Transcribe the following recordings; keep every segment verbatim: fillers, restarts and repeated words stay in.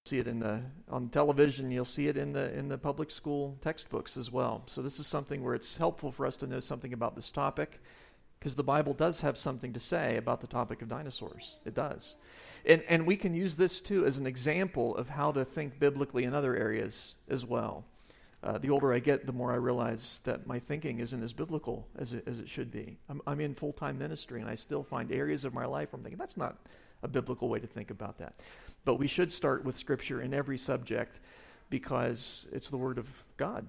See it in the on television. You'll see it in the in the public school textbooks as well. So this is something where it's helpful for us to know something about this topic, because the Bible does have something to say about the topic of dinosaurs. It does. And and we can use this too as an example of how to think biblically in other areas as well. Uh, the older I get, the more I realize that my thinking isn't as biblical as it, as it should be. I'm, I'm in full-time ministry, and I still find areas of my life where I'm thinking, that's not a biblical way to think about that. But we should start with Scripture in every subject, because it's the Word of God,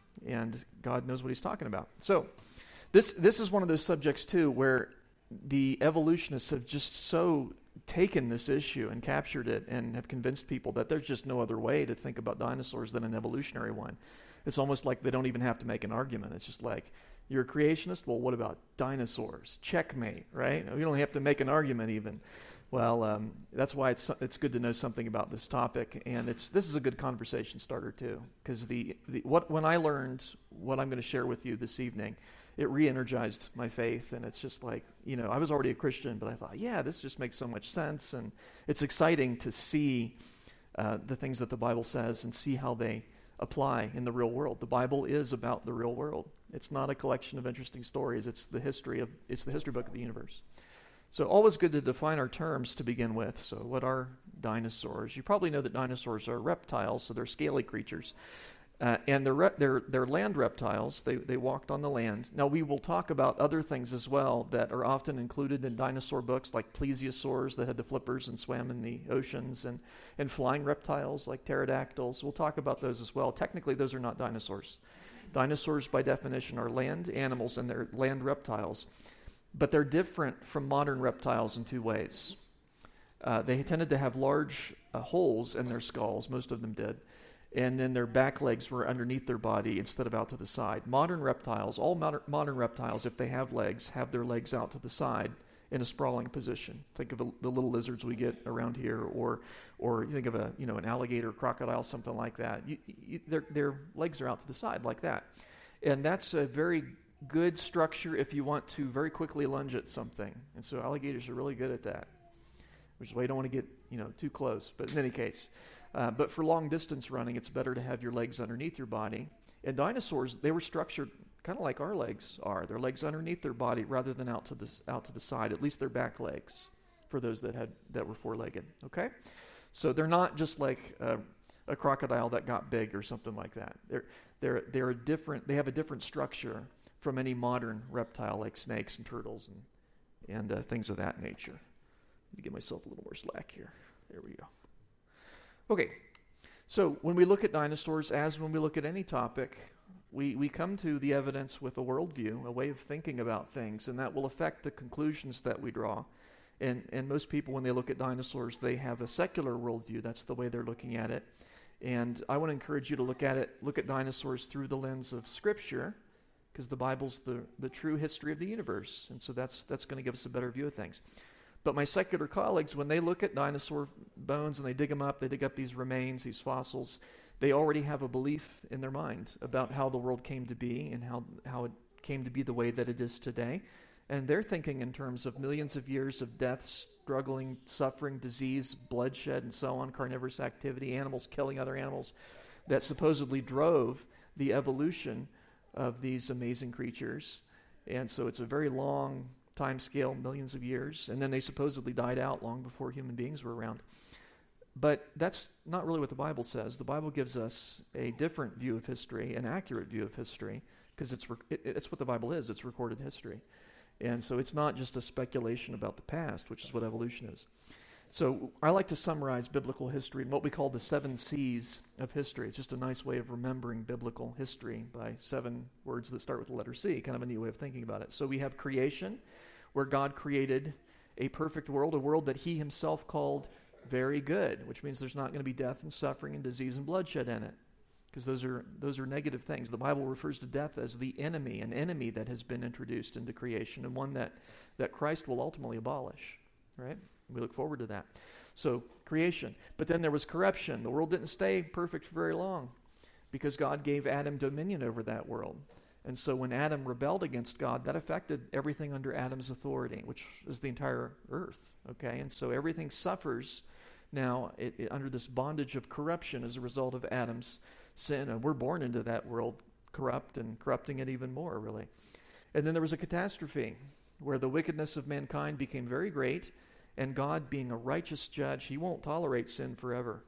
and God knows what He's talking about. So this this is one of those subjects, too, where the evolutionists have just so taken this issue and captured it and have convinced people that there's just no other way to think about dinosaurs than an evolutionary one. It's almost like they don't even have to make an argument. It's just like, you're a creationist? Well, what about dinosaurs? Checkmate, right? You don't have to make an argument even. Well, um, that's why it's it's good to know something about this topic, and it's this is a good conversation starter too, because the, the what when I learned what I'm going to share with you this evening, it re-energized my faith, and it's just like, you know, I was already a Christian, but I thought, yeah, this just makes so much sense, and it's exciting to see uh, the things that the Bible says and see how they apply in the real world. The Bible is about the real world. It's not a collection of interesting stories. It's the history of it's the history book of the universe. So always good to define our terms to begin with. So what are dinosaurs? You probably know that dinosaurs are reptiles, so they're scaly creatures. Uh, and they're, re- they're, they're land reptiles. They, they walked on the land. Now, we will talk about other things as well that are often included in dinosaur books, like plesiosaurs that had the flippers and swam in the oceans, and, and flying reptiles like pterodactyls. We'll talk about those as well. Technically, those are not dinosaurs. Dinosaurs, by definition, are land animals, and they're land reptiles. But they're different from modern reptiles in two ways. Uh, they tended to have large uh, holes in their skulls, most of them did, and then their back legs were underneath their body instead of out to the side. Modern reptiles, all modern, modern reptiles, if they have legs, have their legs out to the side in a sprawling position. Think of a, the little lizards we get around here, or or you think of a you know an alligator, crocodile, something like that. You, you, their their legs are out to the side like that, and that's a very good structure if you want to very quickly lunge at something. And so alligators are really good at that, which is why you don't want to get you know too close. But in any case, uh, but for long distance running, it's better to have your legs underneath your body. And dinosaurs, they were structured kind of like our legs are. Their legs underneath their body rather than out to the out to the side. At least their back legs, for those that had that were four-legged. Okay, so they're not just like uh, a crocodile that got big or something like that. They're they're they're a different. They have a different structure from any modern reptile like snakes and turtles and and uh, things of that nature. Let me give myself a little more slack here. There we go. Okay, so when we look at dinosaurs, as when we look at any topic, we, we come to the evidence with a worldview, a way of thinking about things, and that will affect the conclusions that we draw. And and most people, when they look at dinosaurs, they have a secular worldview. That's the way they're looking at it. And I want to encourage you to look at it, look at dinosaurs through the lens of Scripture, because the Bible's the, the true history of the universe. And so that's that's going to give us a better view of things. But my secular colleagues, when they look at dinosaur bones and they dig them up, they dig up these remains, these fossils, they already have a belief in their mind about how the world came to be and how, how it came to be the way that it is today. And they're thinking in terms of millions of years of death, struggling, suffering, disease, bloodshed, and so on, carnivorous activity, animals killing other animals, that supposedly drove the evolution of these amazing creatures. And so it's a very long time scale, millions of years, and then they supposedly died out long before human beings were around. But that's not really what the Bible says. The Bible gives us a different view of history, an accurate view of history, because it's rec- it, it's what the Bible is. It's recorded history. And so it's not just a speculation about the past, which is what evolution is. So I like to summarize biblical history in what we call the seven C's of history. It's just a nice way of remembering biblical history by seven words that start with the letter C, kind of a neat way of thinking about it. So we have creation, where God created a perfect world, a world that he himself called very good, which means there's not going to be death and suffering and disease and bloodshed in it, because those are those are negative things. The Bible refers to death as the enemy, an enemy that has been introduced into creation, and one that, that Christ will ultimately abolish, right? We look forward to that. So, creation. But then there was corruption. The world didn't stay perfect for very long because God gave Adam dominion over that world. And so when Adam rebelled against God, that affected everything under Adam's authority, which is the entire earth, okay? And so everything suffers now it, it, under this bondage of corruption as a result of Adam's sin. And we're born into that world corrupt and corrupting it even more, really. And then there was a catastrophe where the wickedness of mankind became very great, and God, being a righteous judge, he won't tolerate sin forever.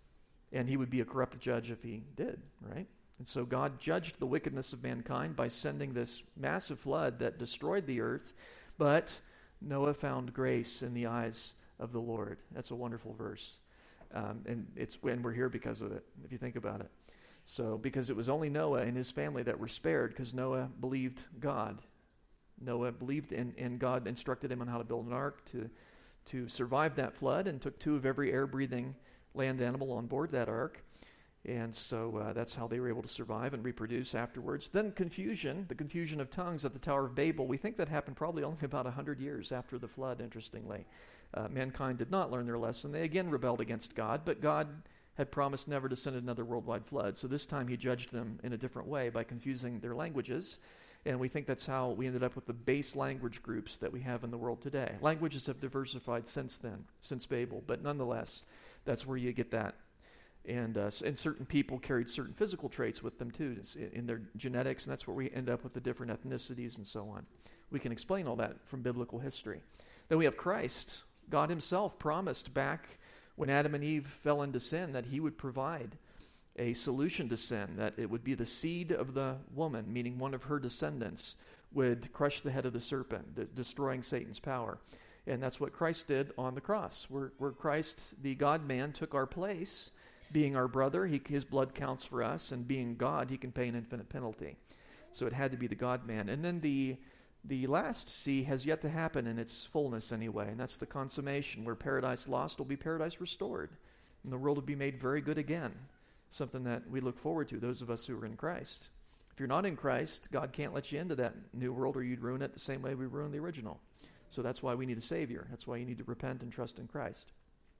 And he would be a corrupt judge if he did, right? And so God judged the wickedness of mankind by sending this massive flood that destroyed the earth, but Noah found grace in the eyes of the Lord. That's a wonderful verse. Um, and it's and we're here because of it, if you think about it. So, because it was only Noah and his family that were spared because Noah believed God. Noah believed in, and God instructed him on how to build an ark to, to survive that flood, and took two of every air-breathing land animal on board that ark. And so uh, that's how they were able to survive and reproduce afterwards. Then confusion, the confusion of tongues at the Tower of Babel. We think that happened probably only about one hundred years after the flood, interestingly. Uh, mankind did not learn their lesson. They again rebelled against God, but God had promised never to send another worldwide flood. So this time he judged them in a different way by confusing their languages. And we think that's how we ended up with the base language groups that we have in the world today. Languages have diversified since then, since Babel, but nonetheless, that's where you get that. And uh, and certain people carried certain physical traits with them too, in their genetics, and that's where we end up with the different ethnicities and so on. We can explain all that from biblical history. Then we have Christ. God himself promised back when Adam and Eve fell into sin that he would provide a solution to sin, that it would be the seed of the woman, meaning one of her descendants, would crush the head of the serpent, the, destroying Satan's power. And that's what Christ did on the cross, where, where Christ, the God-man, took our place. Being our brother, he, his blood counts for us, and being God, he can pay an infinite penalty. So it had to be the God-man. And then the the last C has yet to happen in its fullness anyway, and that's the consummation, where paradise lost will be paradise restored, and the world will be made very good again, something that we look forward to, those of us who are in Christ. If you're not in Christ, God can't let you into that new world, or you'd ruin it the same way we ruined the original. So that's why we need a Savior. That's why you need to repent and trust in Christ.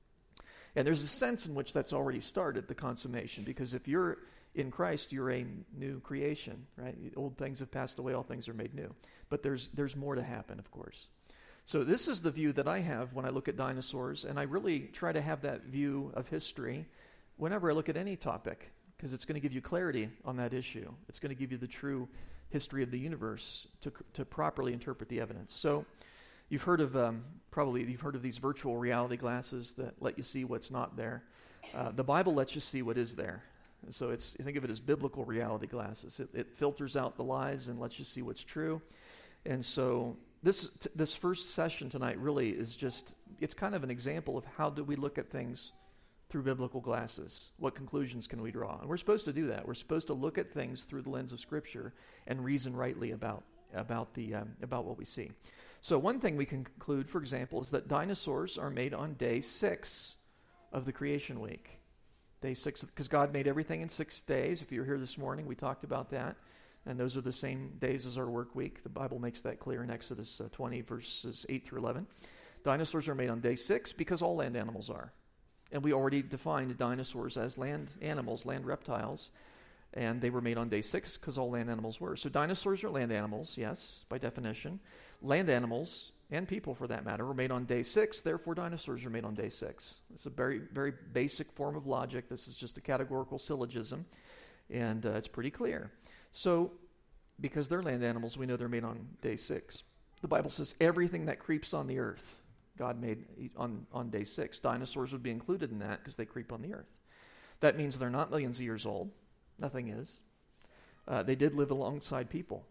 And there's a sense in which that's already started, the consummation, because if you're in Christ, you're a new creation, right? Old things have passed away, all things are made new. But there's there's more to happen, of course. So this is the view that I have when I look at dinosaurs, and I really try to have that view of history whenever I look at any topic, because it's going to give you clarity on that issue. It's going to give you the true history of the universe to to properly interpret the evidence. So you've heard of, um, probably you've heard of these virtual reality glasses that let you see what's not there. Uh, the Bible lets you see what is there. And so it's, think of it as biblical reality glasses. It, it filters out the lies and lets you see what's true. And so this t- this first session tonight really is just, it's kind of an example of how do we look at things through biblical glasses. What conclusions can we draw? And we're supposed to do that. We're supposed to look at things through the lens of Scripture and reason rightly about about the um, about what we see. So one thing we can conclude, for example, is that dinosaurs are made on day six of the creation week. Day six, because God made everything in six days. If you were here this morning, we talked about that. And those are the same days as our work week. The Bible makes that clear in Exodus uh, twenty, verses eight through eleven. Dinosaurs are made on day six because all land animals are. And we already defined dinosaurs as land animals, land reptiles. And they were made on day six because all land animals were. So dinosaurs are land animals, yes, by definition. Land animals, and people for that matter, were made on day six. Therefore, dinosaurs are made on day six. It's a very, very basic form of logic. This is just a categorical syllogism, and uh, it's pretty clear. So, because they're land animals, we know they're made on day six. The Bible says everything that creeps on the earth, God made on, on day six. Dinosaurs would be included in that because they creep on the earth. That means they're not millions of years old. Nothing is. Uh, they did live alongside people.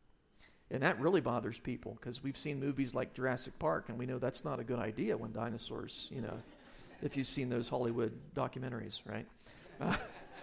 And that really bothers people because we've seen movies like Jurassic Park, and we know that's not a good idea when dinosaurs, you know, if you've seen those Hollywood documentaries, right? Uh,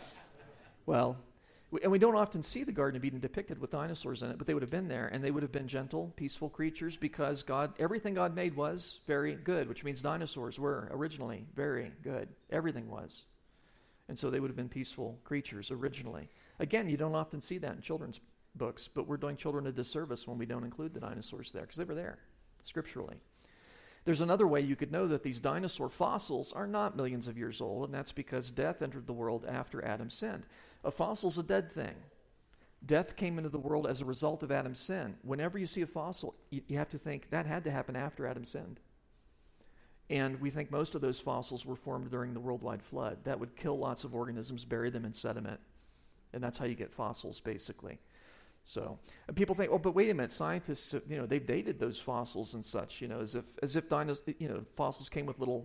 well, we, and we don't often see the Garden of Eden depicted with dinosaurs in it, but they would have been there, and they would have been gentle, peaceful creatures because God, everything God made was very good, which means dinosaurs were originally very good. Everything was. And so they would have been peaceful creatures originally. Again, you don't often see that in children's books, but we're doing children a disservice when we don't include the dinosaurs there, because they were there, scripturally. There's another way you could know that these dinosaur fossils are not millions of years old, and that's because death entered the world after Adam sinned. A fossil's a dead thing. Death came into the world as a result of Adam's sin. Whenever you see a fossil, you, you have to think that had to happen after Adam sinned. And we think most of those fossils were formed during the worldwide flood. That would kill lots of organisms, bury them in sediment. And that's how you get fossils, basically. So, and people think, oh, but wait a minute, scientists, you know, they've dated those fossils and such, you know, as if as if dinos- you know, fossils came with little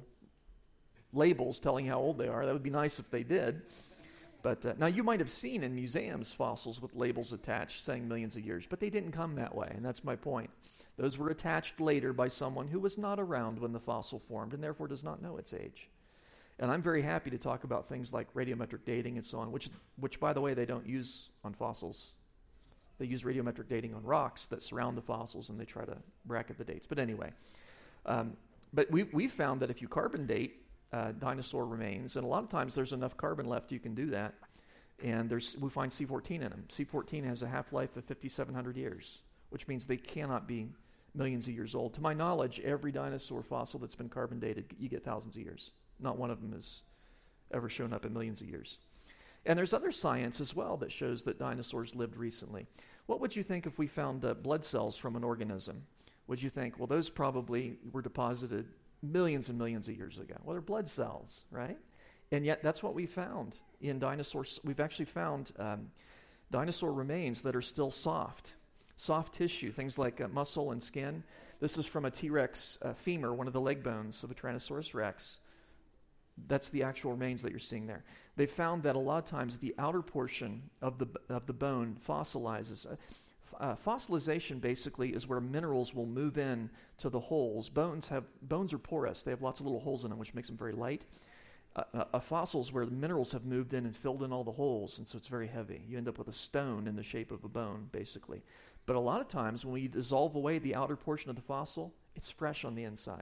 labels telling how old they are. That would be nice if they did. But uh, now you might have seen in museums fossils with labels attached saying millions of years, but they didn't come that way, and that's my point. Those were attached later by someone who was not around when the fossil formed and therefore does not know its age. And I'm very happy to talk about things like radiometric dating and so on, which, which by the way, they don't use on fossils. They use radiometric dating on rocks that surround the fossils, and they try to bracket the dates. But anyway, um, but we we found that if you carbon date uh, dinosaur remains, and a lot of times there's enough carbon left you can do that, and there's we find C fourteen in them. C fourteen has a half-life of fifty-seven hundred years, which means they cannot be millions of years old. To my knowledge, every dinosaur fossil that's been carbon dated, you get thousands of years. Not one of them has ever shown up in millions of years. And there's other science as well that shows that dinosaurs lived recently. What would you think if we found uh, blood cells from an organism? Would you think, well, those probably were deposited millions and millions of years ago? Well, they're blood cells, right? And yet that's what we found in dinosaurs. We've actually found um, dinosaur remains that are still soft, soft tissue, things like uh, muscle and skin. This is from a T-Rex uh, femur, one of the leg bones of a Tyrannosaurus rex. That's the actual remains that you're seeing there. They found that a lot of times the outer portion of the of the bone fossilizes. Uh, uh, fossilization basically is where minerals will move in to the holes. Bones have bones are porous. They have lots of little holes in them, which makes them very light. Uh, a, a fossil is where the minerals have moved in and filled in all the holes, and so it's very heavy. You end up with a stone in the shape of a bone, basically. But a lot of times when we dissolve away the outer portion of the fossil, it's fresh on the inside.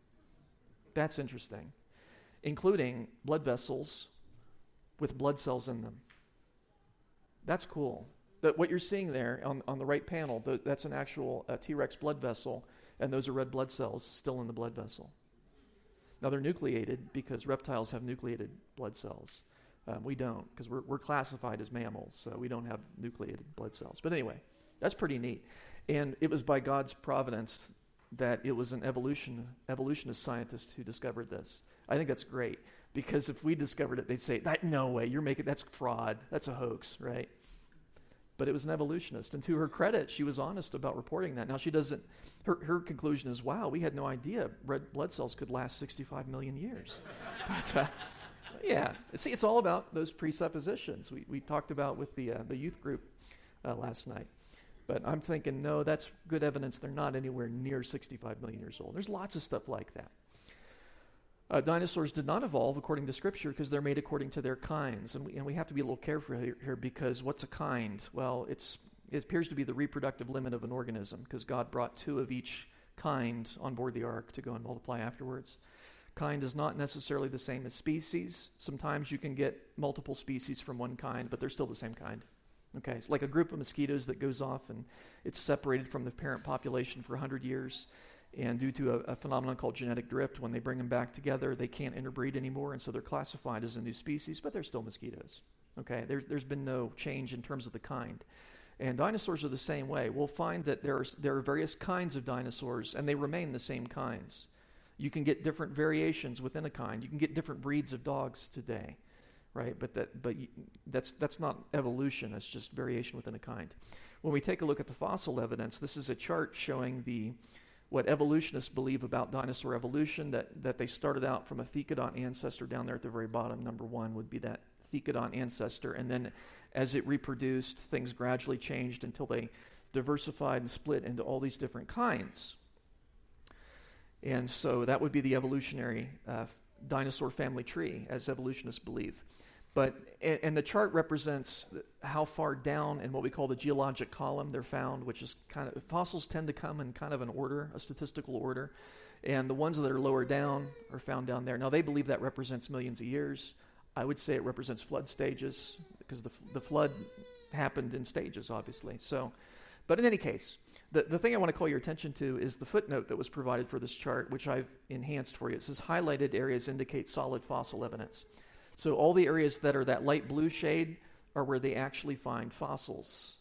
That's interesting. Including blood vessels with blood cells in them. That's cool. But what you're seeing there on, on the right panel, th- that's an actual uh, T-Rex blood vessel, and those are red blood cells still in the blood vessel. Now they're nucleated because reptiles have nucleated blood cells. Um, we don't, because we're, we're classified as mammals, so we don't have nucleated blood cells. But anyway, that's pretty neat. And it was by God's providence that it was an evolution evolutionist scientist who discovered this. I think that's great, because if we discovered it, they'd say, "That no way, you're making that's fraud, that's a hoax," right? But it was an evolutionist, and to her credit, she was honest about reporting that. Now she doesn't. Her her conclusion is, "Wow, we had no idea red blood cells could last sixty-five million years." But uh, yeah, see, it's all about those presuppositions we we talked about with the uh, the youth group uh, last night. But I'm thinking, no, that's good evidence they're not anywhere near sixty-five million years old. There's lots of stuff like that. Uh, dinosaurs did not evolve according to Scripture because they're made according to their kinds. And we, and we have to be a little careful here, here because what's a kind? Well, it's, it appears to be the reproductive limit of an organism because God brought two of each kind on board the ark to go and multiply afterwards. Kind is not necessarily the same as species. Sometimes you can get multiple species from one kind, but they're still the same kind. Okay, it's like a group of mosquitoes that goes off and it's separated from the parent population for one hundred years. And due to a, a phenomenon called genetic drift, when they bring them back together, they can't interbreed anymore, and so they're classified as a new species, but they're still mosquitoes. Okay, there's there's been no change in terms of the kind. And dinosaurs are the same way. We'll find that there are, there are various kinds of dinosaurs, and they remain the same kinds. You can get different variations within a kind. You can get different breeds of dogs today, right? But that but you, that's that's not evolution. That's just variation within a kind. When we take a look at the fossil evidence, this is a chart showing the what evolutionists believe about dinosaur evolution, that, that they started out from a thecodont ancestor down there at the very bottom. Number one would be that thecodont ancestor. And then as it reproduced, things gradually changed until they diversified and split into all these different kinds. And so that would be the evolutionary uh, dinosaur family tree, as evolutionists believe. But and, and the chart represents how far down in what we call the geologic column they're found, which is kind of, fossils tend to come in kind of an order, a statistical order, and the ones that are lower down are found down there. Now they believe that represents millions of years. I would say it represents flood stages because the the flood happened in stages, obviously. So, but in any case, the the thing I want to call your attention to is the footnote that was provided for this chart, which I've enhanced for you. It says highlighted areas indicate solid fossil evidence. So all the areas that are that light blue shade are where they actually find fossils.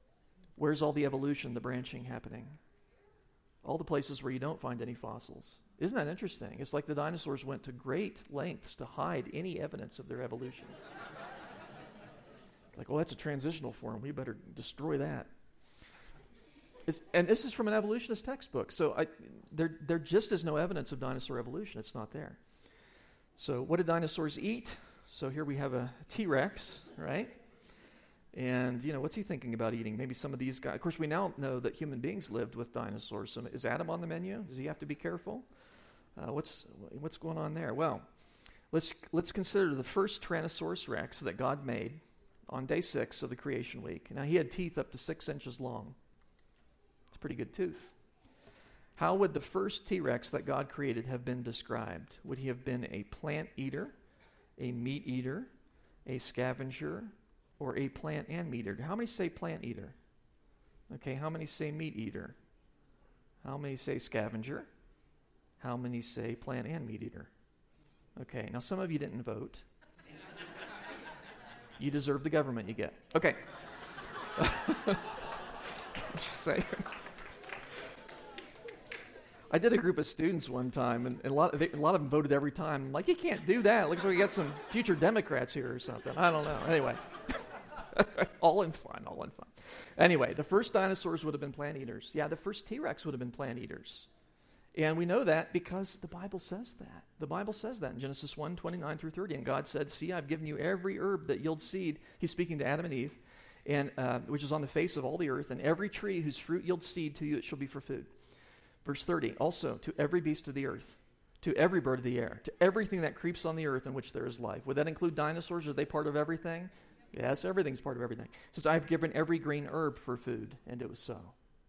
Where's all the evolution, the branching happening? All the places where you don't find any fossils. Isn't that interesting? It's like the dinosaurs went to great lengths to hide any evidence of their evolution. Like, well, that's a transitional form. We better destroy that. It's, and this is from an evolutionist textbook. So I, there, there just is no evidence of dinosaur evolution. It's not there. So what did dinosaurs eat? So here we have a T-Rex, right? And, you know, what's he thinking about eating? Maybe some of these guys. Of course, we now know that human beings lived with dinosaurs. So is Adam on the menu? Does he have to be careful? Uh, what's what's going on there? Well, let's let's consider the first Tyrannosaurus Rex that God made on day six of the creation week. Now, he had teeth up to six inches long. It's a pretty good tooth. How would the first T-Rex that God created have been described? Would he have been a plant eater, a meat eater, a scavenger, or a plant and meat eater? How many say plant eater? Okay, how many say meat eater? How many say scavenger? How many say plant and meat eater? Okay, now some of you didn't vote. You deserve the government you get. Okay. I'm just saying. I did a group of students one time, and, and a, lot of, they, a lot of them voted every time. I'm like, you can't do that. Looks like we got some future Democrats here or something. I don't know. Anyway. all in fun, all in fun. Anyway, the first dinosaurs would have been plant eaters. Yeah, the first T-Rex would have been plant eaters. And we know that because the Bible says that. The Bible says that in Genesis one, twenty-nine through thirty. And God said, see, I've given you every herb that yields seed. He's speaking to Adam and Eve, and uh, which is on the face of all the earth. And every tree whose fruit yields seed, to you it shall be for food. Verse thirty, also, to every beast of the earth, to every bird of the air, to everything that creeps on the earth in which there is life. Would that include dinosaurs? Are they part of everything? Yes, everything's part of everything. It says, I've given every green herb for food, and it was so.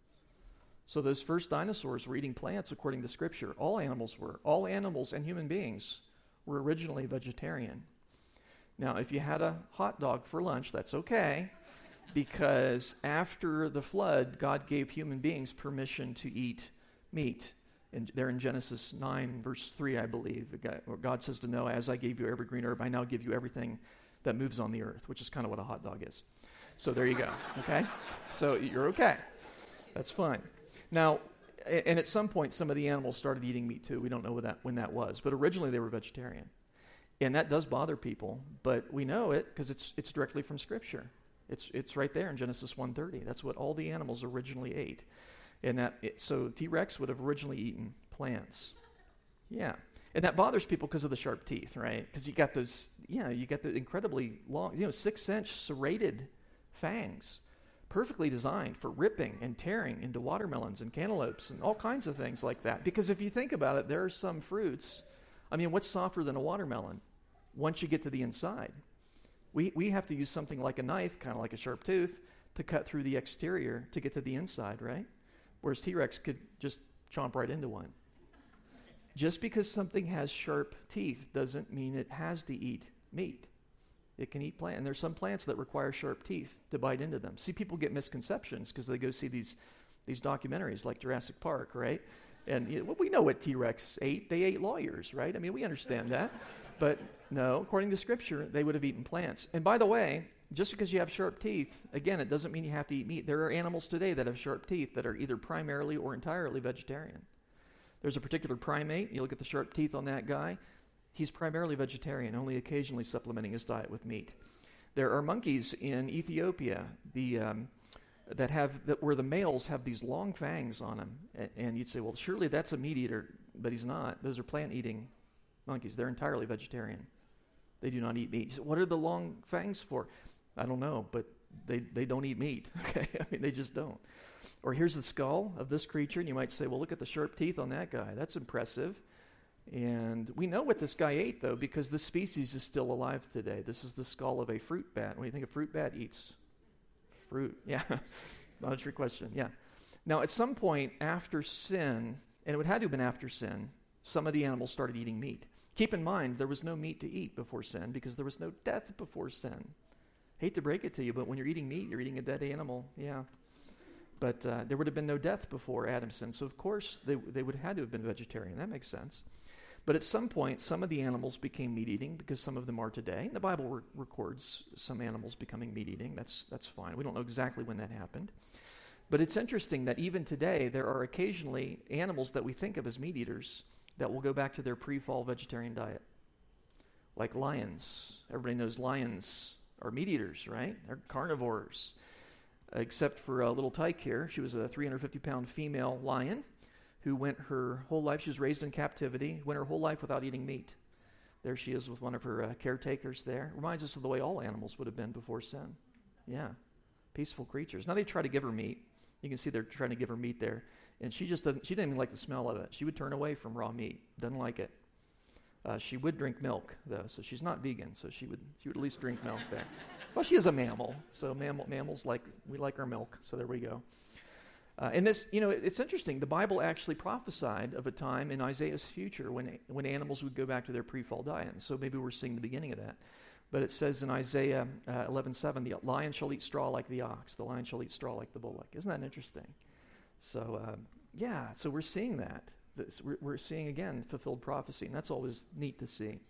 So those first dinosaurs were eating plants according to Scripture. All animals were. All animals and human beings were originally vegetarian. Now, if you had a hot dog for lunch, that's okay, because after the flood, God gave human beings permission to eat meat. And there in Genesis nine, verse three, I believe, God says to Noah, as I gave you every green herb, I now give you everything that moves on the earth, which is kind of what a hot dog is. So there you go, okay? So you're okay. That's fine. Now, and at some point, some of the animals started eating meat too. We don't know when that, when that was, but originally they were vegetarian. And that does bother people, but we know it because it's it's directly from Scripture. It's it's right there in Genesis one thirty. That's what all the animals originally ate. And that it, so T-Rex would have originally eaten plants. Yeah. And that bothers people because of the sharp teeth, right? Because you got those, you know, you got the incredibly long, you know, six-inch serrated fangs, perfectly designed for ripping and tearing into watermelons and cantaloupes and all kinds of things like that. Because if you think about it, there are some fruits. I mean, what's softer than a watermelon once you get to the inside? We we have to use something like a knife, kind of like a sharp tooth, to cut through the exterior to get to the inside, right? Whereas T-Rex could just chomp right into one. Just because something has sharp teeth doesn't mean it has to eat meat. It can eat plant. And there's some plants that require sharp teeth to bite into them. See, people get misconceptions because they go see these these documentaries like Jurassic Park, right? And you know, well, we know what T-Rex ate. They ate lawyers, right? I mean, we understand that. But no, according to Scripture, they would have eaten plants. And by the way, just because you have sharp teeth, again, it doesn't mean you have to eat meat. There are animals today that have sharp teeth that are either primarily or entirely vegetarian. There's a particular primate. You look at the sharp teeth on that guy. He's primarily vegetarian, only occasionally supplementing his diet with meat. There are monkeys in Ethiopia the, um, that have that where the males have these long fangs on them. And, and you'd say, well, surely that's a meat eater, but he's not. Those are plant-eating monkeys. They're entirely vegetarian. They do not eat meat. You say, what are the long fangs for? I don't know, but they, they don't eat meat. Okay, I mean, they just don't. Or here's the skull of this creature, and you might say, well, look at the sharp teeth on that guy. That's impressive. And we know what this guy ate, though, because this species is still alive today. This is the skull of a fruit bat. What do you think a fruit bat eats? Fruit, yeah. Not a trick question, yeah. Now, at some point after sin, and it would have to have been after sin, some of the animals started eating meat. Keep in mind, there was no meat to eat before sin because there was no death before sin. Hate to break it to you, but when you're eating meat, you're eating a dead animal, yeah. But uh, there would have been no death before Adam sinned, so of course they they would have had to have been vegetarian. That makes sense. But at some point, some of the animals became meat-eating because some of them are today. And the Bible re- records some animals becoming meat-eating. That's that's fine. We don't know exactly when that happened. But it's interesting that even today, there are occasionally animals that we think of as meat-eaters that will go back to their pre-fall vegetarian diet. Like lions. Everybody knows lions are meat eaters, right? They're carnivores. Except for a little tyke here. She was a three hundred fifty pound female lion who went her whole life, she was raised in captivity, went her whole life without eating meat. There she is with one of her uh, caretakers there. Reminds us of the way all animals would have been before sin. Yeah, peaceful creatures. Now they try to give her meat. You can see they're trying to give her meat there. And she just doesn't, she didn't even like the smell of it. She would turn away from raw meat. Doesn't like it. Uh, she would drink milk, though, so she's not vegan, so she would she would at least drink milk there. Well, she is a mammal, so mammal, mammals, like we like our milk, so there we go. Uh, and this, you know, it, it's interesting. The Bible actually prophesied of a time in Isaiah's future when when animals would go back to their pre-fall diet, and so maybe we're seeing the beginning of that. But it says in Isaiah uh, eleven seven, the lion shall eat straw like the ox, the lion shall eat straw like the bullock. Isn't that interesting? So, uh, yeah, so we're seeing that. This, we're, we're seeing, again, fulfilled prophecy, and that's always neat to see.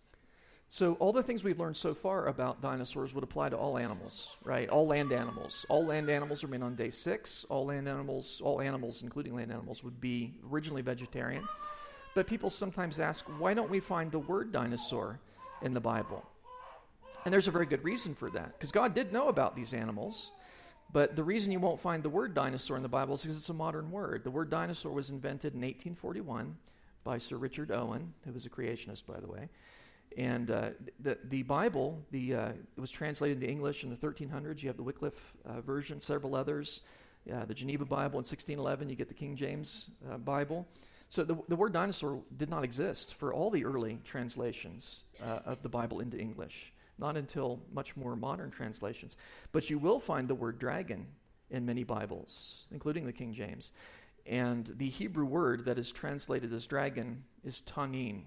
So all the things we've learned so far about dinosaurs would apply to all animals, right? All land animals. All land animals remain on day six. All land animals, all animals, including land animals, would be originally vegetarian. But people sometimes ask, why don't we find the word dinosaur in the Bible? And there's a very good reason for that, because God did know about these animals. But the reason you won't find the word dinosaur in the Bible is because it's a modern word. The word dinosaur was invented in eighteen forty-one by Sir Richard Owen, who was a creationist, by the way. And uh, the the Bible, the uh, it was translated into English in the thirteen hundreds. You have the Wycliffe uh, version, several others. Uh, the Geneva Bible in sixteen eleven, you get the King James uh, Bible. So the, the word dinosaur did not exist for all the early translations uh, of the Bible into English. Not until much more modern translations. But you will find the word dragon in many Bibles, including the King James. And the Hebrew word that is translated as dragon is tanin.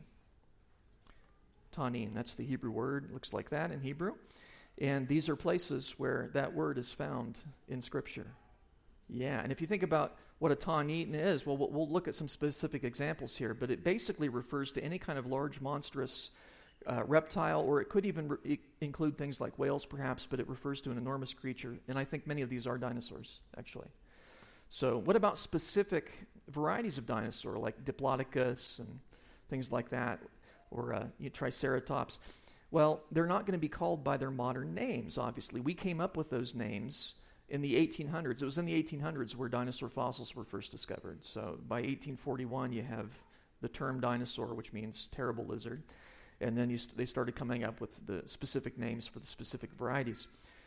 Tanin, that's the Hebrew word. It looks like that in Hebrew. And these are places where that word is found in Scripture. Yeah, and if you think about what a tanin is, well, we'll look at some specific examples here, but it basically refers to any kind of large, monstrous Uh, reptile, or it could even re- include things like whales, perhaps, but it refers to an enormous creature, and I think many of these are dinosaurs, actually. So what about specific varieties of dinosaur, like Diplodocus and things like that, or uh, you know, Triceratops? Well, they're not going to be called by their modern names, obviously. We came up with those names in the eighteen hundreds. It was in the eighteen hundreds where dinosaur fossils were first discovered. So by eighteen forty-one, you have the term dinosaur, which means terrible lizard. And then you st- they started coming up with the specific names for the specific varieties.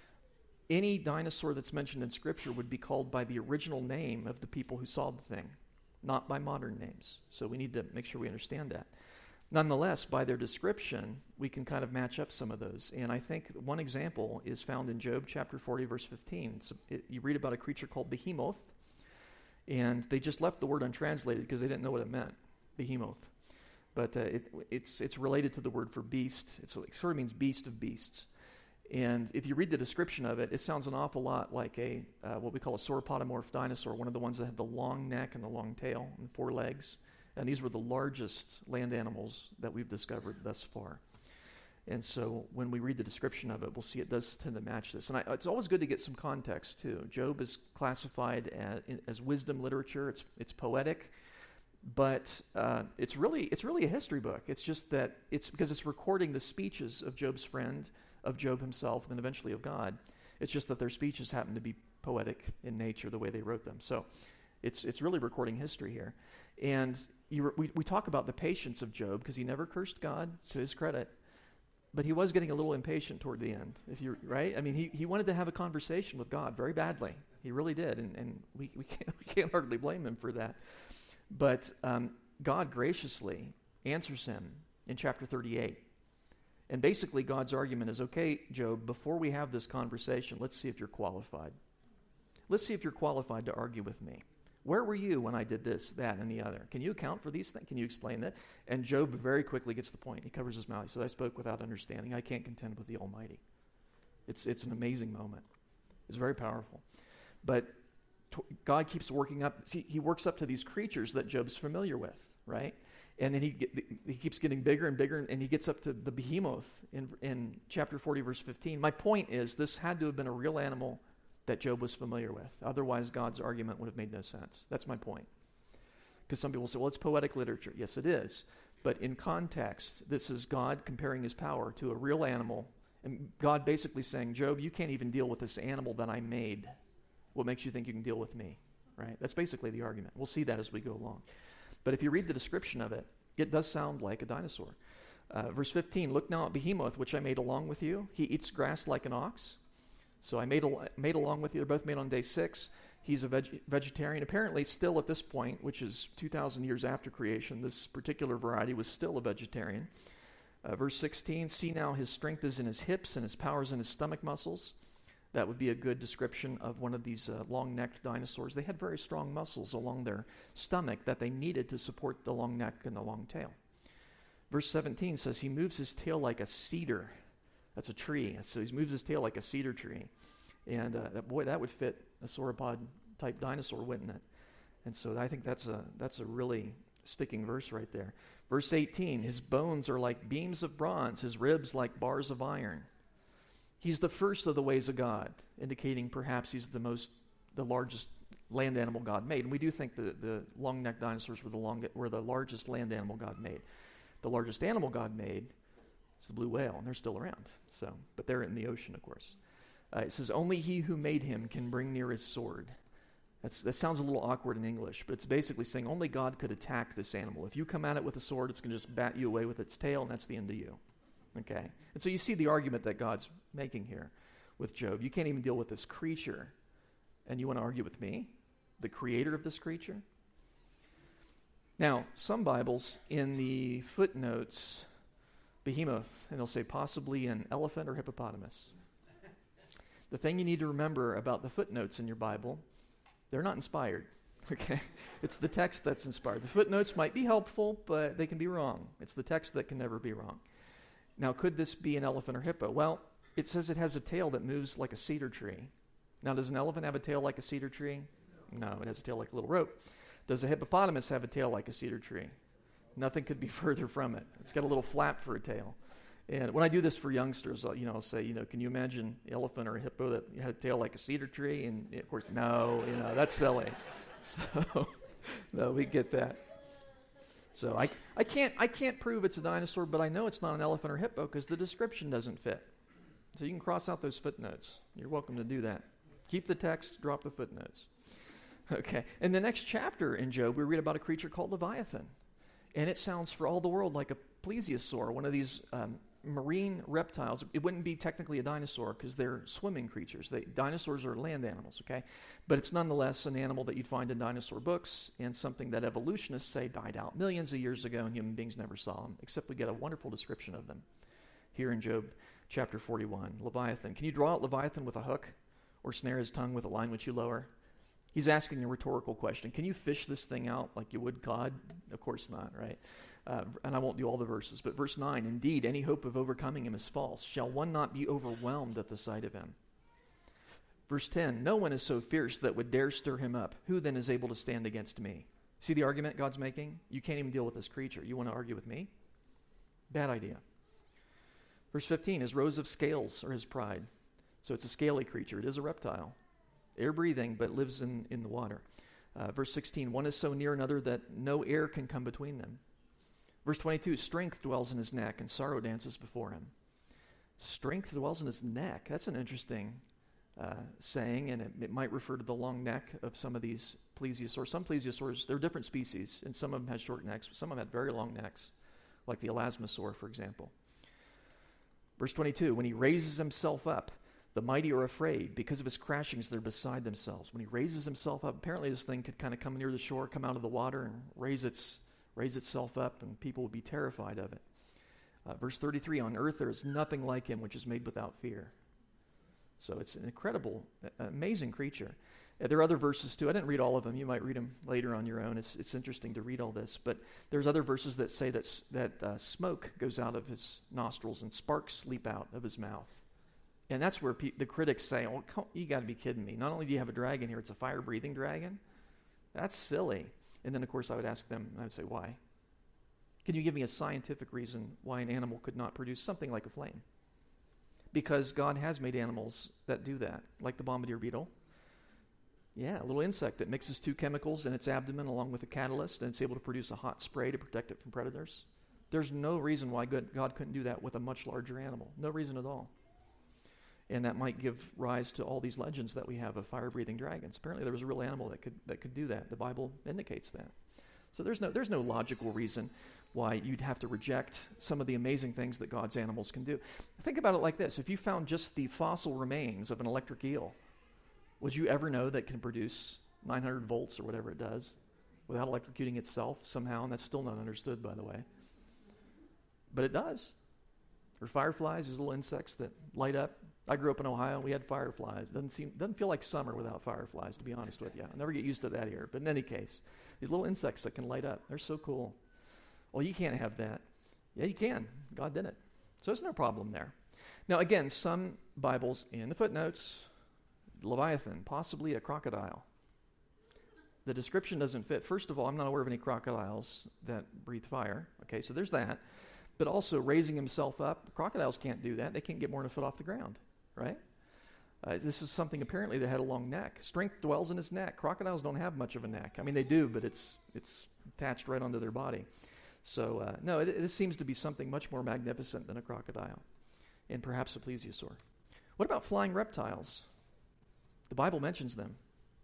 Any dinosaur that's mentioned in Scripture would be called by the original name of the people who saw the thing, not by modern names. So we need to make sure we understand that. Nonetheless, by their description, we can kind of match up some of those. And I think one example is found in Job chapter forty, verse fifteen. So it, you read about a creature called Behemoth, and they just left the word untranslated because they didn't know what it meant, Behemoth. But uh, it, it's it's related to the word for beast. It's, it sort of means beast of beasts. And if you read the description of it, it sounds an awful lot like a uh, what we call a sauropodomorph dinosaur, one of the ones that had the long neck and the long tail and four legs. And these were the largest land animals that we've discovered thus far. And so when we read the description of it, we'll see it does tend to match this. And I, it's always good to get some context, too. Job is classified as, as wisdom literature. It's it's poetic. But uh, it's really it's really a history book. It's just that it's because it's recording the speeches of Job's friend, of Job himself, and then eventually of God. It's just that their speeches happen to be poetic in nature, the way they wrote them. So it's it's really recording history here. And you re- we, we talk about the patience of Job because he never cursed God, to his credit. But he was getting a little impatient toward the end, if you right? I mean, he, he wanted to have a conversation with God very badly. He really did, and, and we, we, can't, we can't hardly blame him for that. But um, God graciously answers him in chapter thirty-eight. And basically God's argument is, okay, Job, before we have this conversation, let's see if you're qualified. Let's see if you're qualified to argue with me. Where were you when I did this, that, and the other? Can you account for these things? Can you explain that? And Job very quickly gets the point. He covers his mouth. He says, I spoke without understanding. I can't contend with the Almighty. It's, it's an amazing moment. It's very powerful. But God keeps working up. See, he works up to these creatures that Job's familiar with, right? And then he get, he keeps getting bigger and bigger, and he gets up to the behemoth in, in chapter forty, verse fifteen. My point is, this had to have been a real animal that Job was familiar with. Otherwise, God's argument would have made no sense. That's my point. Because some people say, well, it's poetic literature. Yes, it is. But in context, this is God comparing his power to a real animal. And God basically saying, Job, you can't even deal with this animal that I made. What makes you think you can deal with me? Right? That's basically the argument. We'll see that as we go along. But if you read the description of it, it does sound like a dinosaur. Uh, verse fifteen, look now at Behemoth, which I made along with you. He eats grass like an ox. So I made, al- made along with you. They're both made on day six. He's a veg- vegetarian. Apparently still at this point, which is two thousand years after creation, this particular variety was still a vegetarian. Uh, verse sixteen, see now his strength is in his hips and his power is in his stomach muscles. That would be a good description of one of these uh, long-necked dinosaurs. They had very strong muscles along their stomach that they needed to support the long neck and the long tail. Verse seventeen says he moves his tail like a cedar. That's a tree. So he moves his tail like a cedar tree. And uh, that, boy, that would fit a sauropod-type dinosaur, wouldn't it? And so I think that's a that's a really sticking verse right there. Verse eighteen, his bones are like beams of bronze, his ribs like bars of iron. He's the first of the ways of God, indicating perhaps he's the most, the largest land animal God made. And we do think the, the long-necked dinosaurs were the long, were the largest land animal God made. The largest animal God made is the blue whale, and they're still around. So, but they're in the ocean, of course. Uh, it says, only he who made him can bring near his sword. That's, that sounds a little awkward in English, but it's basically saying only God could attack this animal. If you come at it with a sword, it's going to just bat you away with its tail, and that's the end of you. Okay? And so you see the argument that God's making here with Job. You can't even deal with this creature, and you want to argue with me, the creator of this creature? Now, some Bibles in the footnotes, Behemoth, and they'll say possibly an elephant or hippopotamus. The thing you need to remember about the footnotes in your Bible, they're not inspired. Okay? It's the text that's inspired. The footnotes might be helpful, but they can be wrong. It's the text that can never be wrong. Now, could this be an elephant or hippo? Well, it says it has a tail that moves like a cedar tree. Now, does an elephant have a tail like a cedar tree? No, it has a tail like a little rope. Does a hippopotamus have a tail like a cedar tree? Nothing could be further from it. It's got a little flap for a tail. And when I do this for youngsters, I'll, you know, I'll say, you know, can you imagine an elephant or a hippo that had a tail like a cedar tree? And of course, no, you know, that's silly. So, no, we get that. So I, I can't, I can't prove it's a dinosaur, but I know it's not an elephant or hippo because the description doesn't fit. So you can cross out those footnotes. You're welcome to do that. Keep the text, drop the footnotes. Okay. In the next chapter in Job, we read about a creature called Leviathan. And it sounds for all the world like a plesiosaur, one of these um, marine reptiles. It wouldn't be technically a dinosaur because they're swimming creatures. They, dinosaurs are land animals, okay? But it's nonetheless an animal that you'd find in dinosaur books and something that evolutionists say died out millions of years ago and human beings never saw them, except we get a wonderful description of them here in Job chapter forty-one. Leviathan. Can you draw out Leviathan with a hook or snare his tongue with a line which you lower? He's asking a rhetorical question. Can you fish this thing out like you would God? Of course not, right? Uh, and I won't do all the verses, but verse nine, indeed, any hope of overcoming him is false. Shall one not be overwhelmed at the sight of him? Verse ten, no one is so fierce that would dare stir him up. Who then is able to stand against me? See the argument God's making? You can't even deal with this creature. You want to argue with me? Bad idea. Verse fifteen, his rows of scales are his pride. So it's a scaly creature. It is a reptile. Air-breathing, but lives in, in the water. Uh, verse sixteen, one is so near another that no air can come between them. Verse twenty-two, strength dwells in his neck, and sorrow dances before him. Strength dwells in his neck. That's an interesting uh, saying, and it, it might refer to the long neck of some of these plesiosaurs. Some plesiosaurs, they're different species, and some of them had short necks. Some of them had very long necks, like the elasmosaur, for example. Verse twenty-two, when he raises himself up, the mighty are afraid. Because of his crashings, they're beside themselves. When he raises himself up, apparently this thing could kind of come near the shore, come out of the water, and raise its raise itself up, and people would be terrified of it. Uh, verse thirty-three, on earth there is nothing like him which is made without fear. So it's an incredible, amazing creature. Uh, there are other verses too. I didn't read all of them. You might read them later on your own. It's it's interesting to read all this. But there's other verses that say that, that uh, smoke goes out of his nostrils and sparks leap out of his mouth. And that's where pe- the critics say, oh, come, you got to be kidding me. Not only do you have a dragon here, it's a fire-breathing dragon. That's silly. And then, of course, I would ask them, I would say, why? Can you give me a scientific reason why an animal could not produce something like a flame? Because God has made animals that do that, like the bombardier beetle. Yeah, a little insect that mixes two chemicals in its abdomen along with a catalyst, and it's able to produce a hot spray to protect it from predators. There's no reason why God couldn't do that with a much larger animal. No reason at all. And that might give rise to all these legends that we have of fire-breathing dragons. Apparently there was a real animal that could that could do that. The Bible indicates that. So there's no there's no logical reason why you'd have to reject some of the amazing things that God's animals can do. Think about it like this. If you found just the fossil remains of an electric eel, would you ever know that it can produce nine hundred volts or whatever it does without electrocuting itself somehow? And that's still not understood, by the way. But it does. Or fireflies, these little insects that light up. I grew up in Ohio, and we had fireflies. It doesn't seem, doesn't feel like summer without fireflies, to be honest with you. I'll never get used to that here. But in any case, these little insects that can light up, they're so cool. Well, you can't have that. Yeah, you can. God did it. So there's no problem there. Now, again, some Bibles in the footnotes, Leviathan, possibly a crocodile. The description doesn't fit. First of all, I'm not aware of any crocodiles that breathe fire. Okay, so there's that. But also raising himself up, crocodiles can't do that. They can't get more than a foot off the ground, right? Uh, this is something apparently that had a long neck. Strength dwells in his neck. Crocodiles don't have much of a neck. I mean, they do, but it's it's attached right onto their body. So, uh, no, it, this seems to be something much more magnificent than a crocodile, and perhaps a plesiosaur. What about flying reptiles? The Bible mentions them.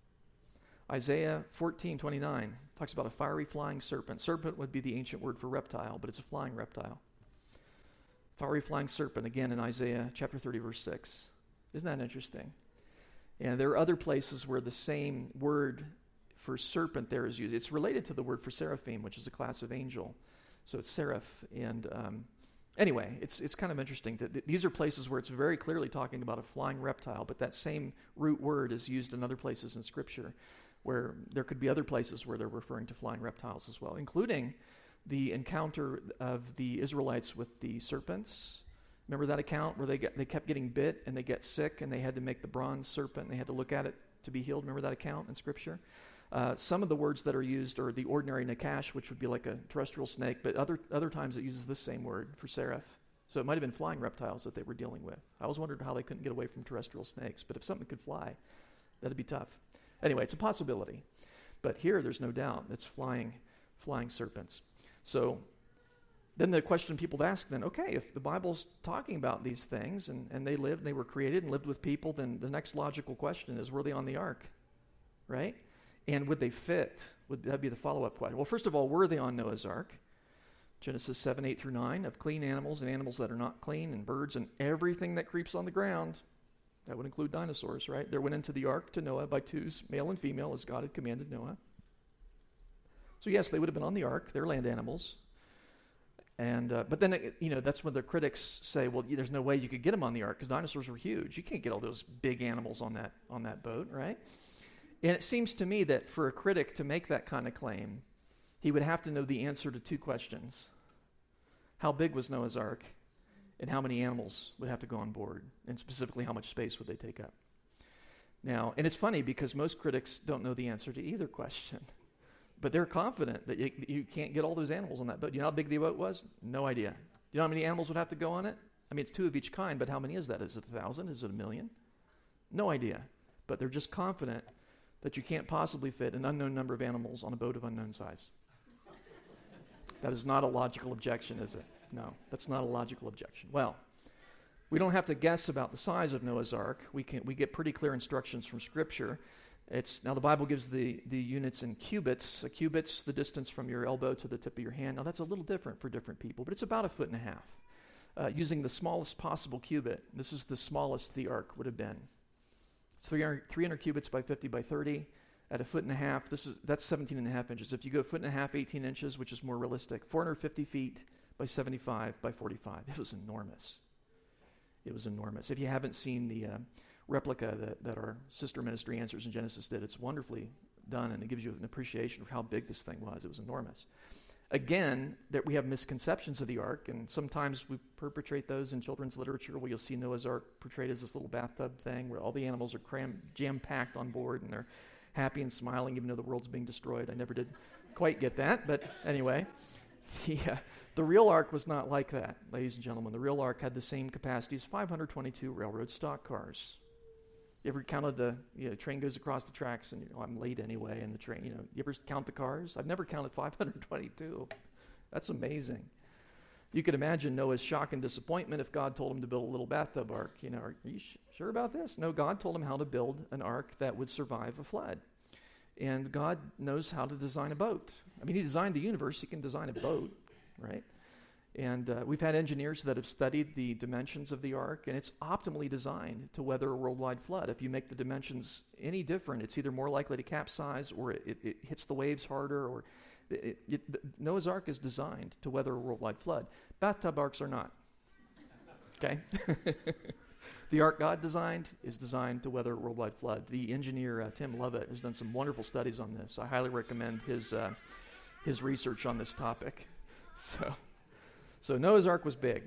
Isaiah fourteen twenty-nine talks about a fiery flying serpent. Serpent would be the ancient word for reptile, but it's a flying reptile. Fiery flying serpent, again in Isaiah chapter thirty, verse six. Isn't that interesting? And there are other places where the same word for serpent there is used. It's related to the word for seraphim, which is a class of angel. So it's seraph. And um, anyway, it's it's kind of interesting. That th- these are places where it's very clearly talking about a flying reptile, but that same root word is used in other places in Scripture, where there could be other places where they're referring to flying reptiles as well, including the encounter of the Israelites with the serpents. Remember that account where they get, they kept getting bit and they get sick and they had to make the bronze serpent and they had to look at it to be healed? Remember that account in Scripture? Uh, some of the words that are used are the ordinary nakash, which would be like a terrestrial snake, but other other times it uses this same word for seraph. So it might have been flying reptiles that they were dealing with. I always wondered how they couldn't get away from terrestrial snakes, but if something could fly, that'd be tough. Anyway, it's a possibility. But here, there's no doubt. It's flying, flying serpents. So then the question people ask then, okay, if the Bible's talking about these things and, and they lived, and they were created and lived with people, then the next logical question is, were they on the ark? Right? And would they fit? Would that be the follow-up question? Well, first of all, were they on Noah's ark? Genesis seven, eight through nine, of clean animals and animals that are not clean, and birds and everything that creeps on the ground. That would include dinosaurs, right? There went into the ark to Noah by twos, male and female, as God had commanded Noah. So yes, they would have been on the ark. They're land animals. And uh, but then, you know, that's when the critics say, well, there's no way you could get them on the ark because dinosaurs were huge. You can't get all those big animals on that on that boat, right? And it seems to me that for a critic to make that kind of claim, he would have to know the answer to two questions. How big was Noah's ark? And how many animals would have to go on board? And specifically, how much space would they take up? Now, and it's funny because most critics don't know the answer to either question. But they're confident that you, you can't get all those animals on that boat. Do you know how big the boat was? No idea. Do you know how many animals would have to go on it? I mean, it's two of each kind, but how many is that? Is it a thousand? Is it a million? No idea. But they're just confident that you can't possibly fit an unknown number of animals on a boat of unknown size. That is not a logical objection, is it? No, that's not a logical objection. Well, we don't have to guess about the size of Noah's Ark. We can we get pretty clear instructions from Scripture. It's now the Bible gives the, the units in cubits. A cubit's the distance from your elbow to the tip of your hand. Now that's a little different for different people, but it's about a foot and a half. Uh, using the smallest possible cubit. This is the smallest the ark would have been. It's three hundred, three hundred cubits by fifty by thirty. At a foot and a half, this is that's seventeen and a half inches. If you go a foot and a half, eighteen inches, which is more realistic, four hundred fifty feet by seventy-five by forty-five. It was enormous. It was enormous. If you haven't seen the uh, replica that, that our sister ministry Answers in Genesis did, it's wonderfully done, and it gives you an appreciation of how big this thing was. It was enormous. Again, that we have misconceptions of the ark, and sometimes we perpetrate those in children's literature where you'll see Noah's Ark portrayed as this little bathtub thing where all the animals are crammed, jam-packed on board, and they're happy and smiling even though the world's being destroyed. I never did quite get that, but anyway. The, uh, the real ark was not like that, ladies and gentlemen. The real ark had the same capacity as five hundred twenty-two railroad stock cars. You ever counted the you know, train goes across the tracks and you know, I'm late anyway in the train. You know, you ever count the cars? I've never counted five hundred twenty-two. That's amazing. You could imagine Noah's shock and disappointment if God told him to build a little bathtub ark. You know, are you sh- sure about this? No, God told him how to build an ark that would survive a flood. And God knows how to design a boat. I mean, he designed the universe. He can design a boat, right? And uh, we've had engineers that have studied the dimensions of the ark, and it's optimally designed to weather a worldwide flood. If you make the dimensions any different, it's either more likely to capsize or it, it, it hits the waves harder. Or it, it, it, Noah's Ark is designed to weather a worldwide flood. Bathtub arks are not. Okay? The ark God designed is designed to weather a worldwide flood. The engineer, uh, Tim Lovett, has done some wonderful studies on this. I highly recommend his uh, his research on this topic. So... So Noah's Ark was big.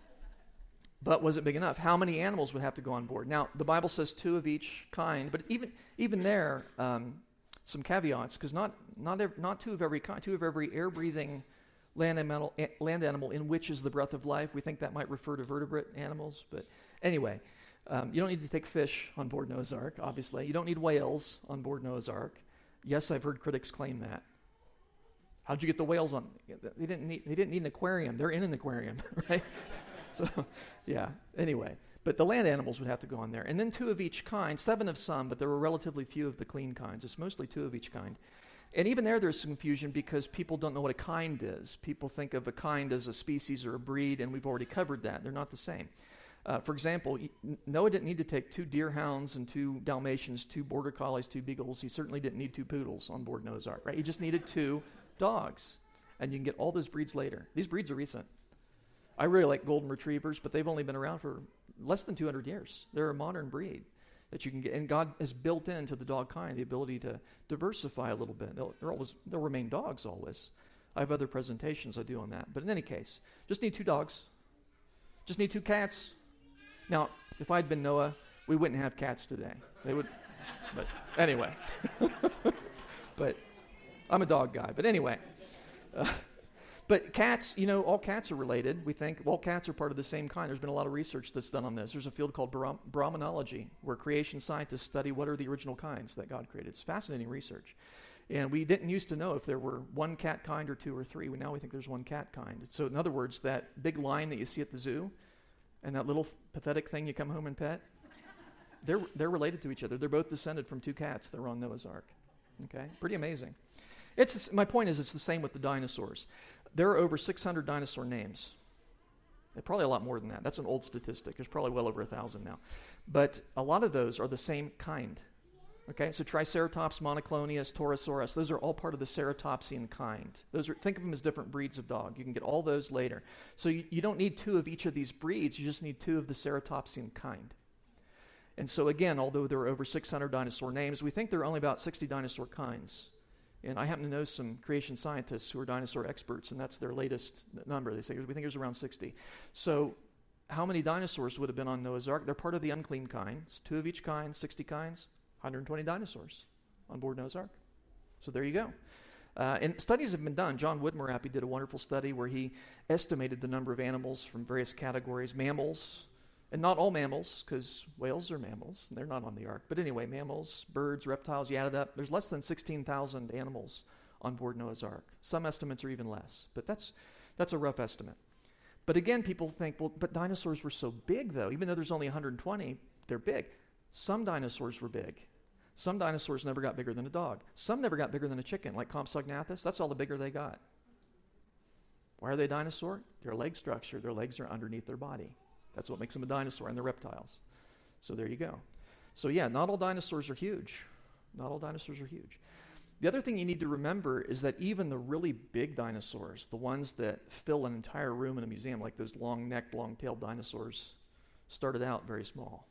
But was it big enough? How many animals would have to go on board? Now, the Bible says two of each kind, but even even there, um, some caveats, because not not ev- not two of every kind, two of every air-breathing land animal, a- land animal in which is the breath of life. We think that might refer to vertebrate animals, but anyway, um, you don't need to take fish on board Noah's Ark, obviously. You don't need whales on board Noah's Ark. Yes, I've heard critics claim that. How'd you get the whales on? They didn't need, they didn't need an aquarium. They're in an aquarium, right? So, yeah, anyway. But the land animals would have to go on there. And then two of each kind, seven of some, but there were relatively few of the clean kinds. It's mostly two of each kind. And even there, there's some confusion because people don't know what a kind is. People think of a kind as a species or a breed, and we've already covered that. They're not the same. Uh, for example, Noah didn't need to take two deer hounds and two Dalmatians, two border collies, two beagles. He certainly didn't need two poodles on board Noah's Ark, right? He just needed two dogs, and you can get all those breeds later. These breeds are recent. I really like golden retrievers, but they've only been around for less than two hundred years. They're a modern breed that you can get, and God has built into the dog kind the ability to diversify a little bit. They'll, they're always, they'll remain dogs always. I have other presentations I do on that, but in any case, just need two dogs. Just need two cats. Now, if I'd been Noah, we wouldn't have cats today. They would, but anyway. But I'm a dog guy, but anyway. Uh, but cats, you know, all cats are related. We think, well, cats are part of the same kind. There's been a lot of research that's done on this. There's a field called Brahm- Brahmanology, where creation scientists study what are the original kinds that God created. It's fascinating research. And we didn't used to know if there were one cat kind or two or three. We, now we think there's one cat kind. So in other words, that big lion that you see at the zoo and that little f- pathetic thing you come home and pet, they're, they're related to each other. They're both descended from two cats that were on Noah's Ark. Okay, pretty amazing. It's my point is it's the same with the dinosaurs. There are over six hundred dinosaur names. They're probably a lot more than that. That's an old statistic. There's probably well over a thousand now. But a lot of those are the same kind. Okay, so Triceratops, Monoclonius, Torosaurus, those are all part of the ceratopsian kind. Those are, think of them as different breeds of dog. You can get all those later. So you, you don't need two of each of these breeds. You just need two of the ceratopsian kind. And so again, although there are over six hundred dinosaur names, we think there are only about sixty dinosaur kinds. And I happen to know some creation scientists who are dinosaur experts, and that's their latest number. They say, we think there's around sixty. So how many dinosaurs would have been on Noah's Ark? They're part of the unclean kinds. Two of each kind, sixty kinds, one hundred twenty dinosaurs on board Noah's Ark. So there you go. Uh, and studies have been done. John Woodmorappy did a wonderful study where he estimated the number of animals from various categories, mammals, and not all mammals, because whales are mammals, and they're not on the ark. But anyway, mammals, birds, reptiles, you add it up. There's less than sixteen thousand animals on board Noah's Ark. Some estimates are even less, but that's that's a rough estimate. But again, people think, well, but dinosaurs were so big, though. Even though there's only one hundred twenty, they're big. Some dinosaurs were big. Some dinosaurs never got bigger than a dog. Some never got bigger than a chicken, like Compsognathus. That's all the bigger they got. Why are they a dinosaur? Their leg structure. Their legs are underneath their body. That's what makes them a dinosaur, and they're reptiles. So there you go. So yeah, not all dinosaurs are huge. Not all dinosaurs are huge. The other thing you need to remember is that even the really big dinosaurs, the ones that fill an entire room in a museum, like those long-necked, long-tailed dinosaurs, started out very small.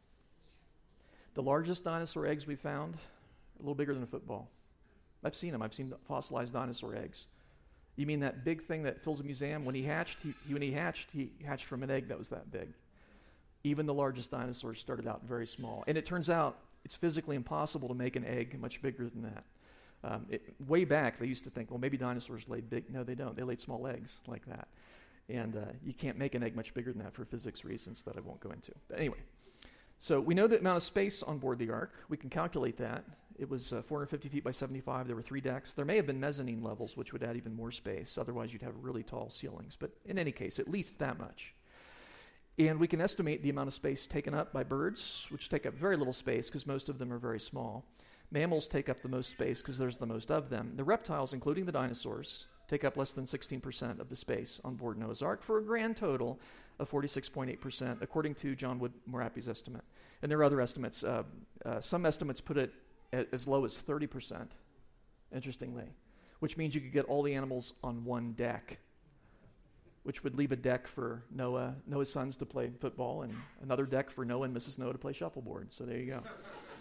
The largest dinosaur eggs we found are a little bigger than a football. I've seen them. I've seen fossilized dinosaur eggs. You mean that big thing that fills a museum? When he hatched, he, he, when he hatched, he hatched from an egg that was that big. Even the largest dinosaurs started out very small. And it turns out it's physically impossible to make an egg much bigger than that. Um, it, way back, they used to think, well, maybe dinosaurs laid big. No, they don't. They laid small eggs like that. And uh, you can't make an egg much bigger than that for physics reasons that I won't go into. But anyway, So we know the amount of space on board the ark. We can calculate that. It was uh, four hundred fifty feet by seventy-five. There were three decks. There may have been mezzanine levels, which would add even more space. Otherwise, you'd have really tall ceilings. But in any case, at least that much. And we can estimate the amount of space taken up by birds, which take up very little space because most of them are very small. Mammals take up the most space because there's the most of them. The reptiles, including the dinosaurs, take up less than sixteen percent of the space on board Noah's Ark for a grand total of forty-six point eight percent, according to John Wood Morapi's estimate. And there are other estimates. Uh, uh, some estimates put it at as low as thirty percent, interestingly, which means you could get all the animals on one deck, which would leave a deck for Noah, Noah's sons to play football, and another deck for Noah and Missus Noah to play shuffleboard. So there you go.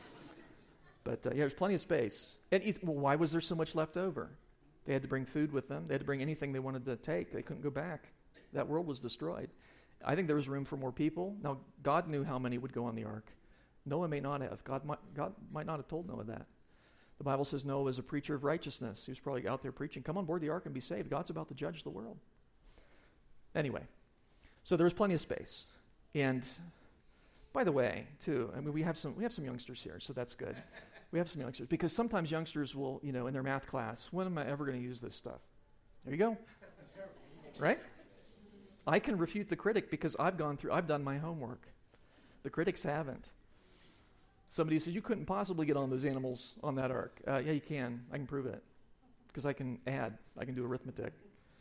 But uh, yeah, there's plenty of space. And eth- well, why was there so much left over? They had to bring food with them. They had to bring anything they wanted to take. They couldn't go back. That world was destroyed. I think there was room for more people. Now, God knew how many would go on the ark. Noah may not have. God might, God might not have told Noah that. The Bible says Noah was a preacher of righteousness. He was probably out there preaching, come on board the ark and be saved. God's about to judge the world. Anyway, so there was plenty of space. And by the way, too, I mean, we have some we have some youngsters here, so that's good. We have some youngsters, because sometimes youngsters will, you know, in their math class, when am I ever going to use this stuff? There you go. Right? I can refute the critic because I've gone through, I've done my homework. The critics haven't. Somebody says, you couldn't possibly get on those animals on that ark. Uh, yeah, you can. I can prove it. Because I can add. I can do arithmetic.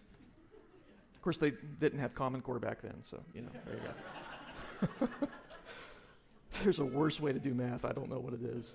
Of course, they didn't have Common Core back then, so, you know, there you go. There's a worse way to do math. I don't know what it is.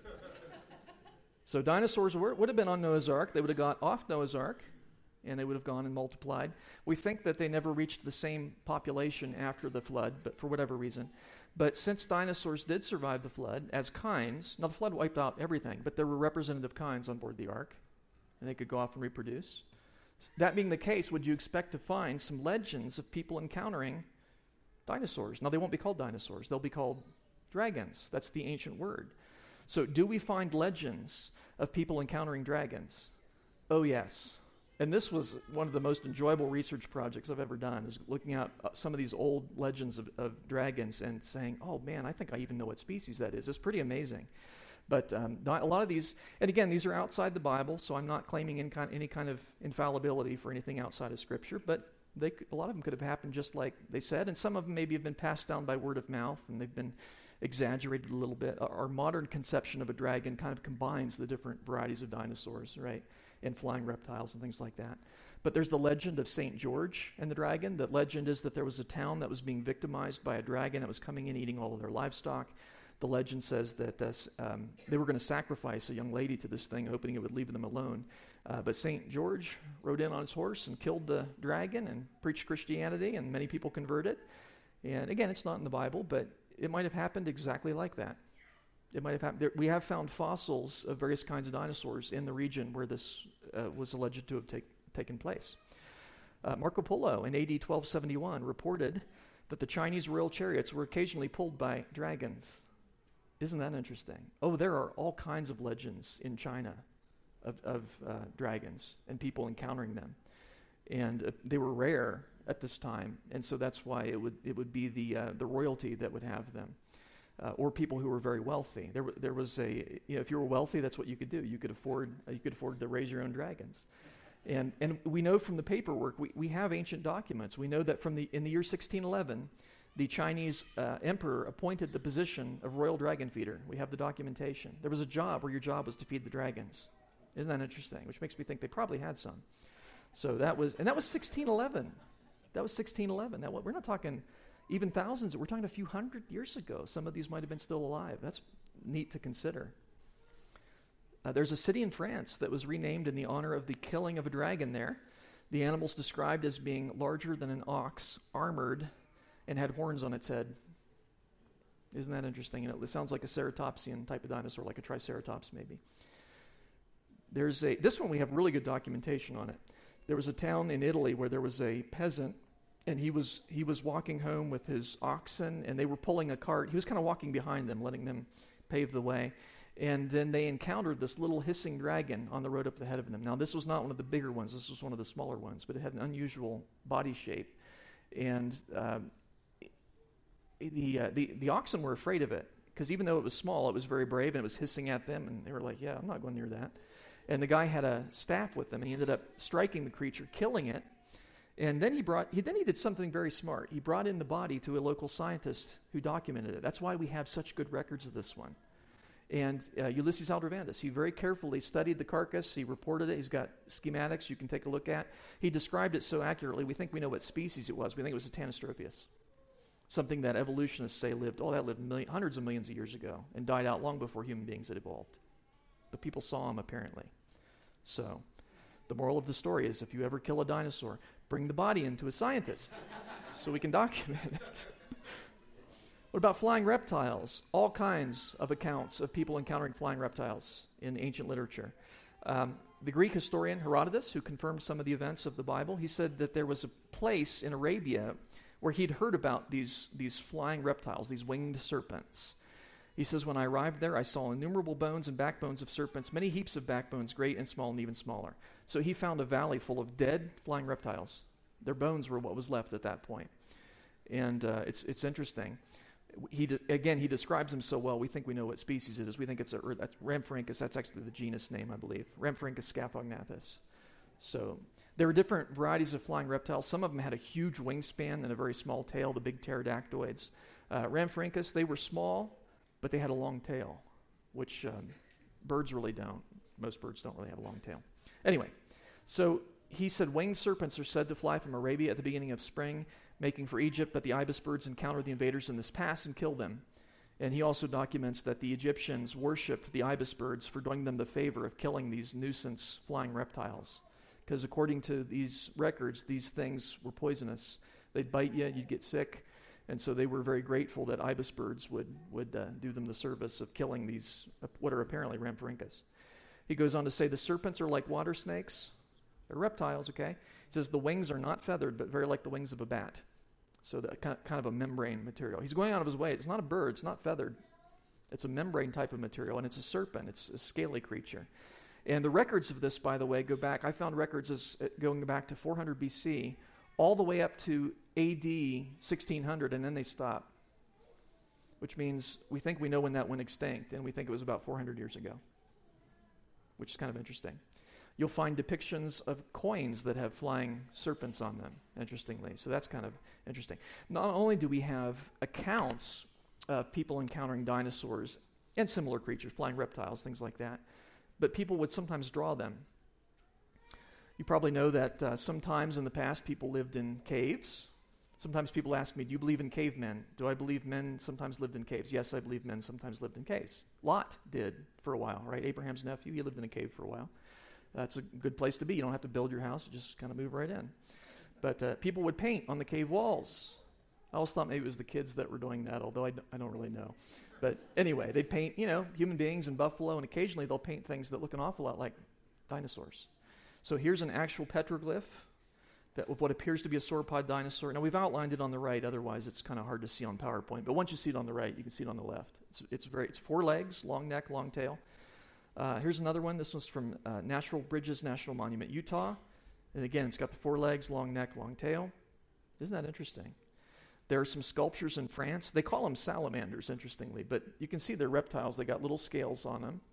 So dinosaurs were, would have been on Noah's Ark. They would have got off Noah's Ark, and they would have gone and multiplied. We think that they never reached the same population after the flood, but for whatever reason. But since dinosaurs did survive the flood as kinds, now the flood wiped out everything, but there were representative kinds on board the ark, and they could go off and reproduce. That being the case, would you expect to find some legends of people encountering dinosaurs? Now, they won't be called dinosaurs. They'll be called dragons. That's the ancient word. So do we find legends of people encountering dragons? Oh, yes. And this was one of the most enjoyable research projects I've ever done, is looking at uh, some of these old legends of, of dragons and saying, oh, man, I think I even know what species that is. It's pretty amazing. But um, not, a lot of these, and again, these are outside the Bible, so I'm not claiming any kind, any kind of infallibility for anything outside of Scripture, but they could, a lot of them could have happened just like they said, and some of them maybe have been passed down by word of mouth, and they've been exaggerated a little bit. Our, our modern conception of a dragon kind of combines the different varieties of dinosaurs, right, and flying reptiles and things like that. But there's the legend of Saint George and the dragon. The legend is that there was a town that was being victimized by a dragon that was coming in eating all of their livestock. The legend says that uh, um, they were going to sacrifice a young lady to this thing, hoping it would leave them alone. Uh, but Saint George rode in on his horse and killed the dragon and preached Christianity, and many people converted. And again, it's not in the Bible, but it might have happened exactly like that. It might have happened. There, we have found fossils of various kinds of dinosaurs in the region where this uh, was alleged to have take, taken place. Uh, Marco Polo in A D twelve seventy-one reported that the Chinese royal chariots were occasionally pulled by dragons. Isn't that interesting? Oh, there are all kinds of legends in China of, of uh, dragons and people encountering them. And uh, they were rare at this time, and so that's why it would it would be the uh, the royalty that would have them, uh, or people who were very wealthy. There w- there was a you know if you were wealthy, that's what you could do. You could afford uh, you could afford to raise your own dragons, and and we know from the paperwork we, we have ancient documents. We know that from the in the year sixteen eleven, the Chinese uh, emperor appointed the position of royal dragon feeder. We have the documentation. There was a job where your job was to feed the dragons. Isn't that interesting? Which makes me think they probably had some. So that was and that was sixteen eleven. That was sixteen eleven. Now, we're not talking even thousands. We're talking a few hundred years ago. Some of these might have been still alive. That's neat to consider. Uh, there's a city in France that was renamed in the honor of the killing of a dragon there. The animal's described as being larger than an ox, armored, and had horns on its head. Isn't that interesting? And it sounds like a ceratopsian type of dinosaur, like a triceratops maybe. There's a this one we have really good documentation on it. There was a town in Italy where there was a peasant, and he was he was walking home with his oxen, and they were pulling a cart. He was kind of walking behind them, letting them pave the way. And then they encountered this little hissing dragon on the road up ahead of them. Now, this was not one of the bigger ones. This was one of the smaller ones, but it had an unusual body shape. And uh, the, uh, the the oxen were afraid of it because even though it was small, it was very brave, and it was hissing at them, and they were like, yeah, I'm not going near that. And the guy had a staff with him, and he ended up striking the creature, killing it. And then he brought, he, then he did something very smart. He brought in the body to a local scientist who documented it. That's why we have such good records of this one. And uh, Ulysses Aldrovandus, he very carefully studied the carcass. He reported it. He's got schematics you can take a look at. He described it so accurately, we think we know what species it was. We think it was a Tanistropheus, something that evolutionists say lived, oh, that lived million, hundreds of millions of years ago and died out long before human beings had evolved. But people saw him, apparently. So the moral of the story is, if you ever kill a dinosaur, bring the body in to a scientist so we can document it. What about flying reptiles? All kinds of accounts of people encountering flying reptiles in ancient literature. Um, the Greek historian Herodotus, who confirmed some of the events of the Bible, he said that there was a place in Arabia where he'd heard about these, these flying reptiles, these winged serpents. He says, when I arrived there, I saw innumerable bones and backbones of serpents, many heaps of backbones, great and small and even smaller. So he found a valley full of dead flying reptiles. Their bones were what was left at that point. And uh, it's it's interesting. He de- again, he describes them so well, we think we know what species it is. We think it's a that's Rhamphorhynchus. That's actually the genus name, I believe. Rhamphorhynchus scaphognathus. So there were different varieties of flying reptiles. Some of them had a huge wingspan and a very small tail, the big pterodactyloids. Uh, Rhamphorhynchus, they were small, but they had a long tail, which um, birds really don't. Most birds don't really have a long tail. Anyway, so he said winged serpents are said to fly from Arabia at the beginning of spring, making for Egypt, but the ibis birds encountered the invaders in this pass and killed them. And he also documents that the Egyptians worshipped the ibis birds for doing them the favor of killing these nuisance flying reptiles. Because according to these records, these things were poisonous. They'd bite you, you'd get sick. And so they were very grateful that ibis birds would, would uh, do them the service of killing these, uh, what are apparently Rhamphorhynchus. He goes on to say the serpents are like water snakes. They're reptiles, okay? He says the wings are not feathered, but very like the wings of a bat. So the, kind of a membrane material. He's going out of his way. It's not a bird. It's not feathered. It's a membrane type of material, and it's a serpent. It's a scaly creature. And the records of this, by the way, go back. I found records as, uh, going back to four hundred B C, all the way up to A D sixteen hundred, and then they stop. Which means we think we know when that went extinct, and we think it was about four hundred years ago, which is kind of interesting. You'll find depictions of coins that have flying serpents on them, interestingly. So that's kind of interesting. Not only do we have accounts of people encountering dinosaurs and similar creatures, flying reptiles, things like that, but people would sometimes draw them. You probably know that uh, sometimes in the past people lived in caves. Sometimes people ask me, do you believe in cavemen? Do I believe men sometimes lived in caves? Yes, I believe men sometimes lived in caves. Lot did for a while, right? Abraham's nephew, he lived in a cave for a while. That's a good place to be. You don't have to build your house. You just kind of move right in. But uh, people would paint on the cave walls. I always thought maybe it was the kids that were doing that, although I, d- I don't really know. But anyway, they'd paint, you know, human beings and buffalo, and occasionally they'll paint things that look an awful lot like dinosaurs. So here's an actual petroglyph that with what appears to be a sauropod dinosaur. Now, we've outlined it on the right. Otherwise, it's kind of hard to see on PowerPoint. But once you see it on the right, you can see it on the left. It's, it's, very, it's four legs, long neck, long tail. Uh, here's another one. This one's from uh, Natural Bridges National Monument, Utah. And again, it's got the four legs, long neck, long tail. Isn't that interesting? There are some sculptures in France. They call them salamanders, interestingly, but you can see they're reptiles. They got little scales on them.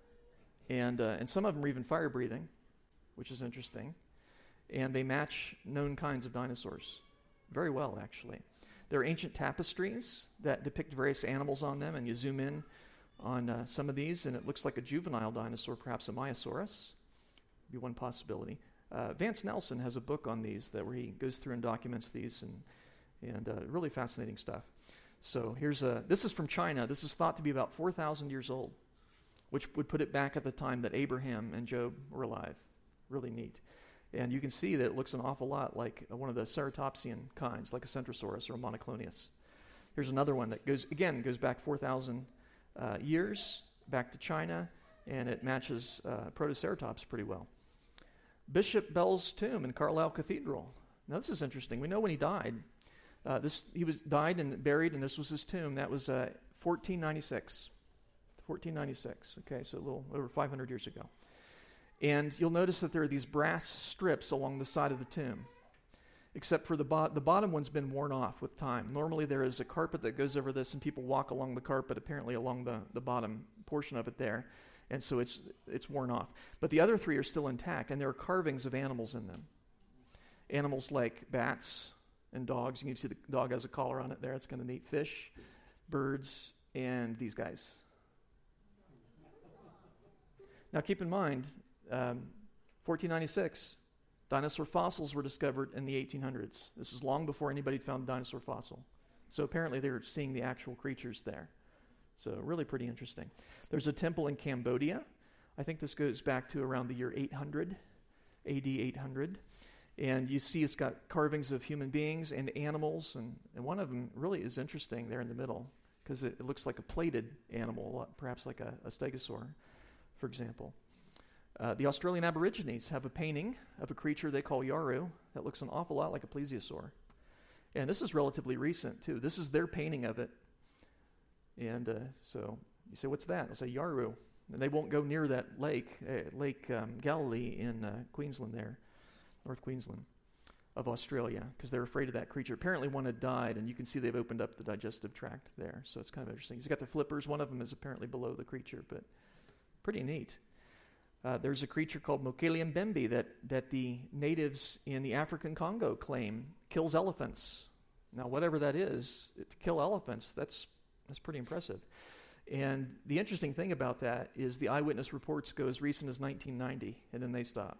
And, uh, and some of them are even fire-breathing, which is interesting. And they match known kinds of dinosaurs very well, actually. There are ancient tapestries that depict various animals on them, and you zoom in on uh, some of these, and it looks like a juvenile dinosaur, perhaps a Maiasaurus. Be one possibility. Uh, Vance Nelson has a book on these that where he goes through and documents these, and and uh, really fascinating stuff. So here's a. This is from China. This is thought to be about four thousand years old, which would put it back at the time that Abraham and Job were alive. Really neat. And you can see that it looks an awful lot like uh, one of the ceratopsian kinds, like a Centrosaurus or a Monoclonius. Here's another one that goes again goes back four thousand. Uh, years back to China, and it matches uh, Protoceratops pretty well. Bishop Bell's tomb in Carlisle Cathedral. Now this is interesting. We know when he died. Uh, this he was died and buried, and this was his tomb. That was uh, fourteen ninety-six. fourteen ninety-six. Okay, so a little over five hundred years ago. And you'll notice that there are these brass strips along the side of the tomb. except for the, bo- the bottom one's been worn off with time. Normally there is a carpet that goes over this, and people walk along the carpet, apparently along the, the bottom portion of it there, and so it's it's worn off. But the other three are still intact, and there are carvings of animals in them. Animals like bats and dogs. You can see the dog has a collar on it there. It's kind of neat. Fish, birds, and these guys. Now keep in mind, um, fourteen ninety-six, dinosaur fossils were discovered in the eighteen hundreds. This is long before anybody had found a dinosaur fossil. So apparently they were seeing the actual creatures there. So really pretty interesting. There's a temple in Cambodia. I think this goes back to around the year eight hundred, A D eight hundred. And you see it's got carvings of human beings and animals, and, and one of them really is interesting there in the middle because it, it looks like a plated animal, perhaps like a, a stegosaur, for example. Uh, the Australian Aborigines have a painting of a creature they call Yaru that looks an awful lot like a plesiosaur. And this is relatively recent, too. This is their painting of it. And uh, so you say, what's that? They'll say Yaru. And they won't go near that lake, uh, Lake um, Galilee in uh, Queensland there, North Queensland of Australia, because they're afraid of that creature. Apparently one had died, and you can see they've opened up the digestive tract there. So it's kind of interesting. He's got the flippers. One of them is apparently below the creature, but pretty neat. Uh, there's a creature called Mokele Mbembe that, that the natives in the African Congo claim kills elephants. Now, whatever that is, to kill elephants, that's that's pretty impressive. And the interesting thing about that is the eyewitness reports go as recent as nineteen ninety, and then they stop.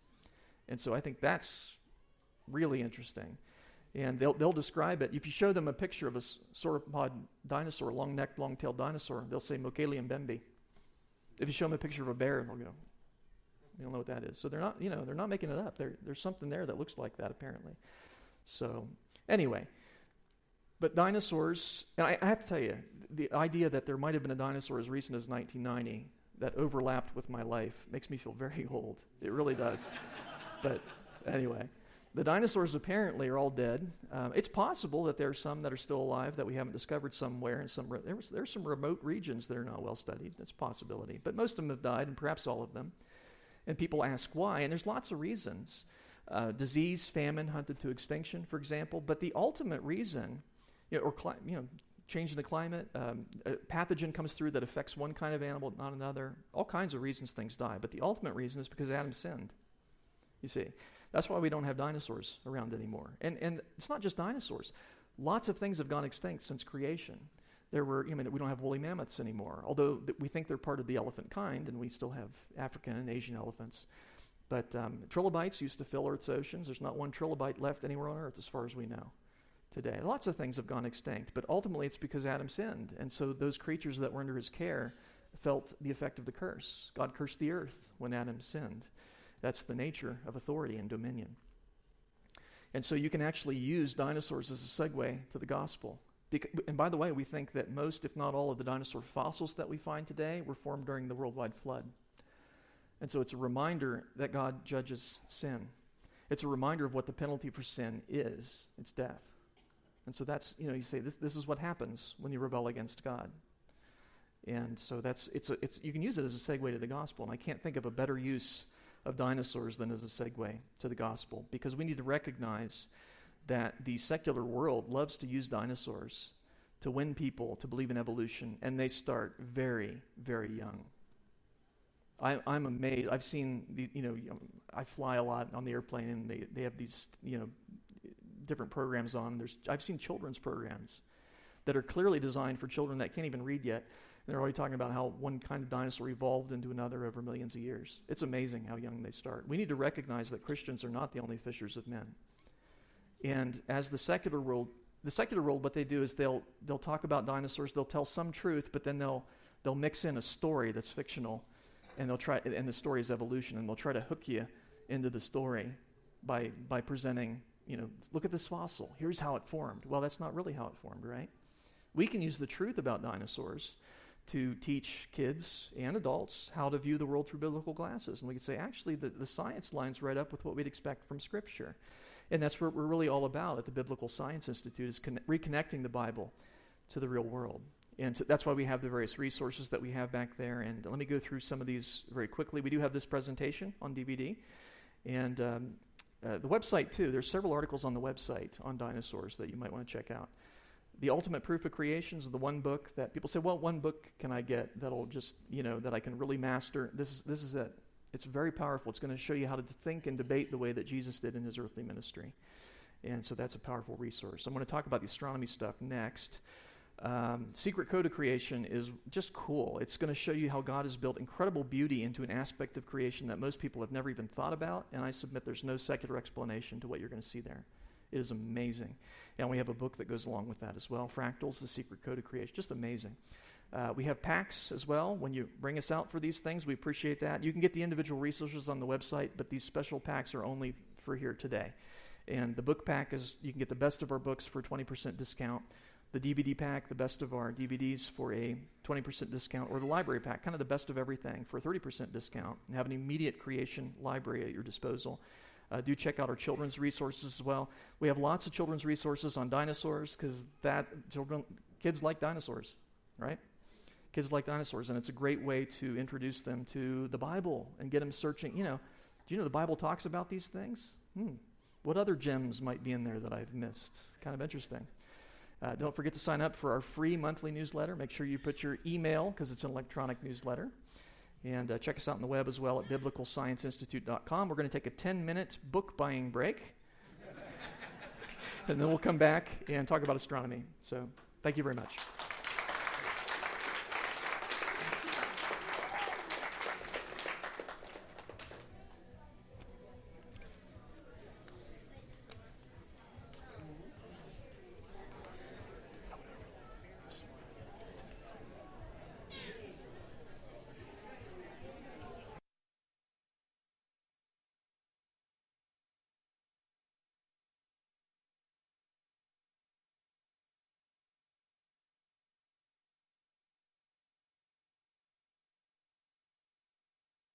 And so I think that's really interesting. And they'll they'll describe it. If you show them a picture of a sauropod dinosaur, long-necked, long-tailed dinosaur, they'll say Mokele Mbembe. If you show them a picture of a bear, they'll go, you don't know what that is. So they're not, you know, they're not making it up. There, there's something there that looks like that, apparently. So anyway, but dinosaurs, and I, I have to tell you, the idea that there might have been a dinosaur as recent as nineteen ninety that overlapped with my life makes me feel very old. It really does. But anyway, the dinosaurs apparently are all dead. Um, it's possible that there are some that are still alive that we haven't discovered somewhere. In some re- there was, there's some remote regions that are not well studied. That's a possibility. But most of them have died, and perhaps all of them. And people ask why, and there's lots of reasons. Uh, disease, famine, hunted to extinction, for example. But the ultimate reason, you know, or cli- you know, change in the climate, um, a pathogen comes through that affects one kind of animal, not another. All kinds of reasons things die. But the ultimate reason is because Adam sinned. You see, that's why we don't have dinosaurs around anymore. And and it's not just dinosaurs. Lots of things have gone extinct since creation. There were, I mean, we don't have woolly mammoths anymore, although th- we think they're part of the elephant kind, and we still have African and Asian elephants. But um, trilobites used to fill Earth's oceans. There's not one trilobite left anywhere on Earth, as far as we know today. Lots of things have gone extinct, but ultimately it's because Adam sinned, and so those creatures that were under his care felt the effect of the curse. God cursed the earth when Adam sinned. That's the nature of authority and dominion. And so you can actually use dinosaurs as a segue to the gospel. Because, and by the way, we think that most, if not all, of the dinosaur fossils that we find today were formed during the worldwide flood. And so it's a reminder that God judges sin. It's a reminder of what the penalty for sin is. It's death. And so that's, you know, you say this this is what happens when you rebel against God. And so that's it's a, it's you can use it as a segue to the gospel. And I can't think of a better use of dinosaurs than as a segue to the gospel, because we need to recognize that the secular world loves to use dinosaurs to win people to believe in evolution, and they start very, very young. I, I'm amazed. I've seen, the, you know, I fly a lot on the airplane, and they, they have these, you know, different programs on. There's I've seen children's programs that are clearly designed for children that can't even read yet. And they're already talking about how one kind of dinosaur evolved into another over millions of years. It's amazing how young they start. We need to recognize that Christians are not the only fishers of men. And as the secular world, the secular world, what they do is they'll they'll talk about dinosaurs, they'll tell some truth, but then they'll they'll mix in a story that's fictional, and they'll try, and the story is evolution, and they'll try to hook you into the story by by presenting, you know, look at this fossil. Here's how it formed. Well, that's not really how it formed, right? We can use the truth about dinosaurs to teach kids and adults how to view the world through biblical glasses. And we could say, actually, the, the science lines right up with what we'd expect from Scripture. And that's what we're really all about at the Biblical Science Institute, is con- reconnecting the Bible to the real world. And so that's why we have the various resources that we have back there. And let me go through some of these very quickly. We do have this presentation on D V D. And um, Uh, the website, too, there's several articles on the website on dinosaurs that you might want to check out. The Ultimate Proof of Creation is the one book that people say, well, one book can I get that'll just, you know, that I can really master. This is, this is it. It's very powerful. It's going to show you how to think and debate the way that Jesus did in his earthly ministry. And so that's a powerful resource. I'm going to talk about the astronomy stuff next. Um, Secret Code of Creation is just cool. It's going to show you how God has built incredible beauty into an aspect of creation that most people have never even thought about, and I submit there's no secular explanation to what you're going to see there. It is amazing. And we have a book that goes along with that as well, Fractals, The Secret Code of Creation. Just amazing. Uh, we have packs as well. When you bring us out for these things, we appreciate that. You can get the individual resources on the website, but these special packs are only for here today. And the book pack is, you can get the best of our books for twenty percent discount. The D V D pack, the best of our D V Ds for a twenty percent discount, or the library pack, kind of the best of everything for a thirty percent discount. And have an immediate creation library at your disposal. Uh, do check out our children's resources as well. We have lots of children's resources on dinosaurs because that children, kids like dinosaurs, right? Kids like dinosaurs, and it's a great way to introduce them to the Bible and get them searching. You know, do you know the Bible talks about these things? Hmm. What other gems might be in there that I've missed? Kind of interesting. Uh, don't forget to sign up for our free monthly newsletter. Make sure you put your email, because it's an electronic newsletter. And uh, check us out on the web as well at biblical science institute dot com. We're going to take a ten-minute book buying break. And then we'll come back and talk about astronomy. So thank you very much.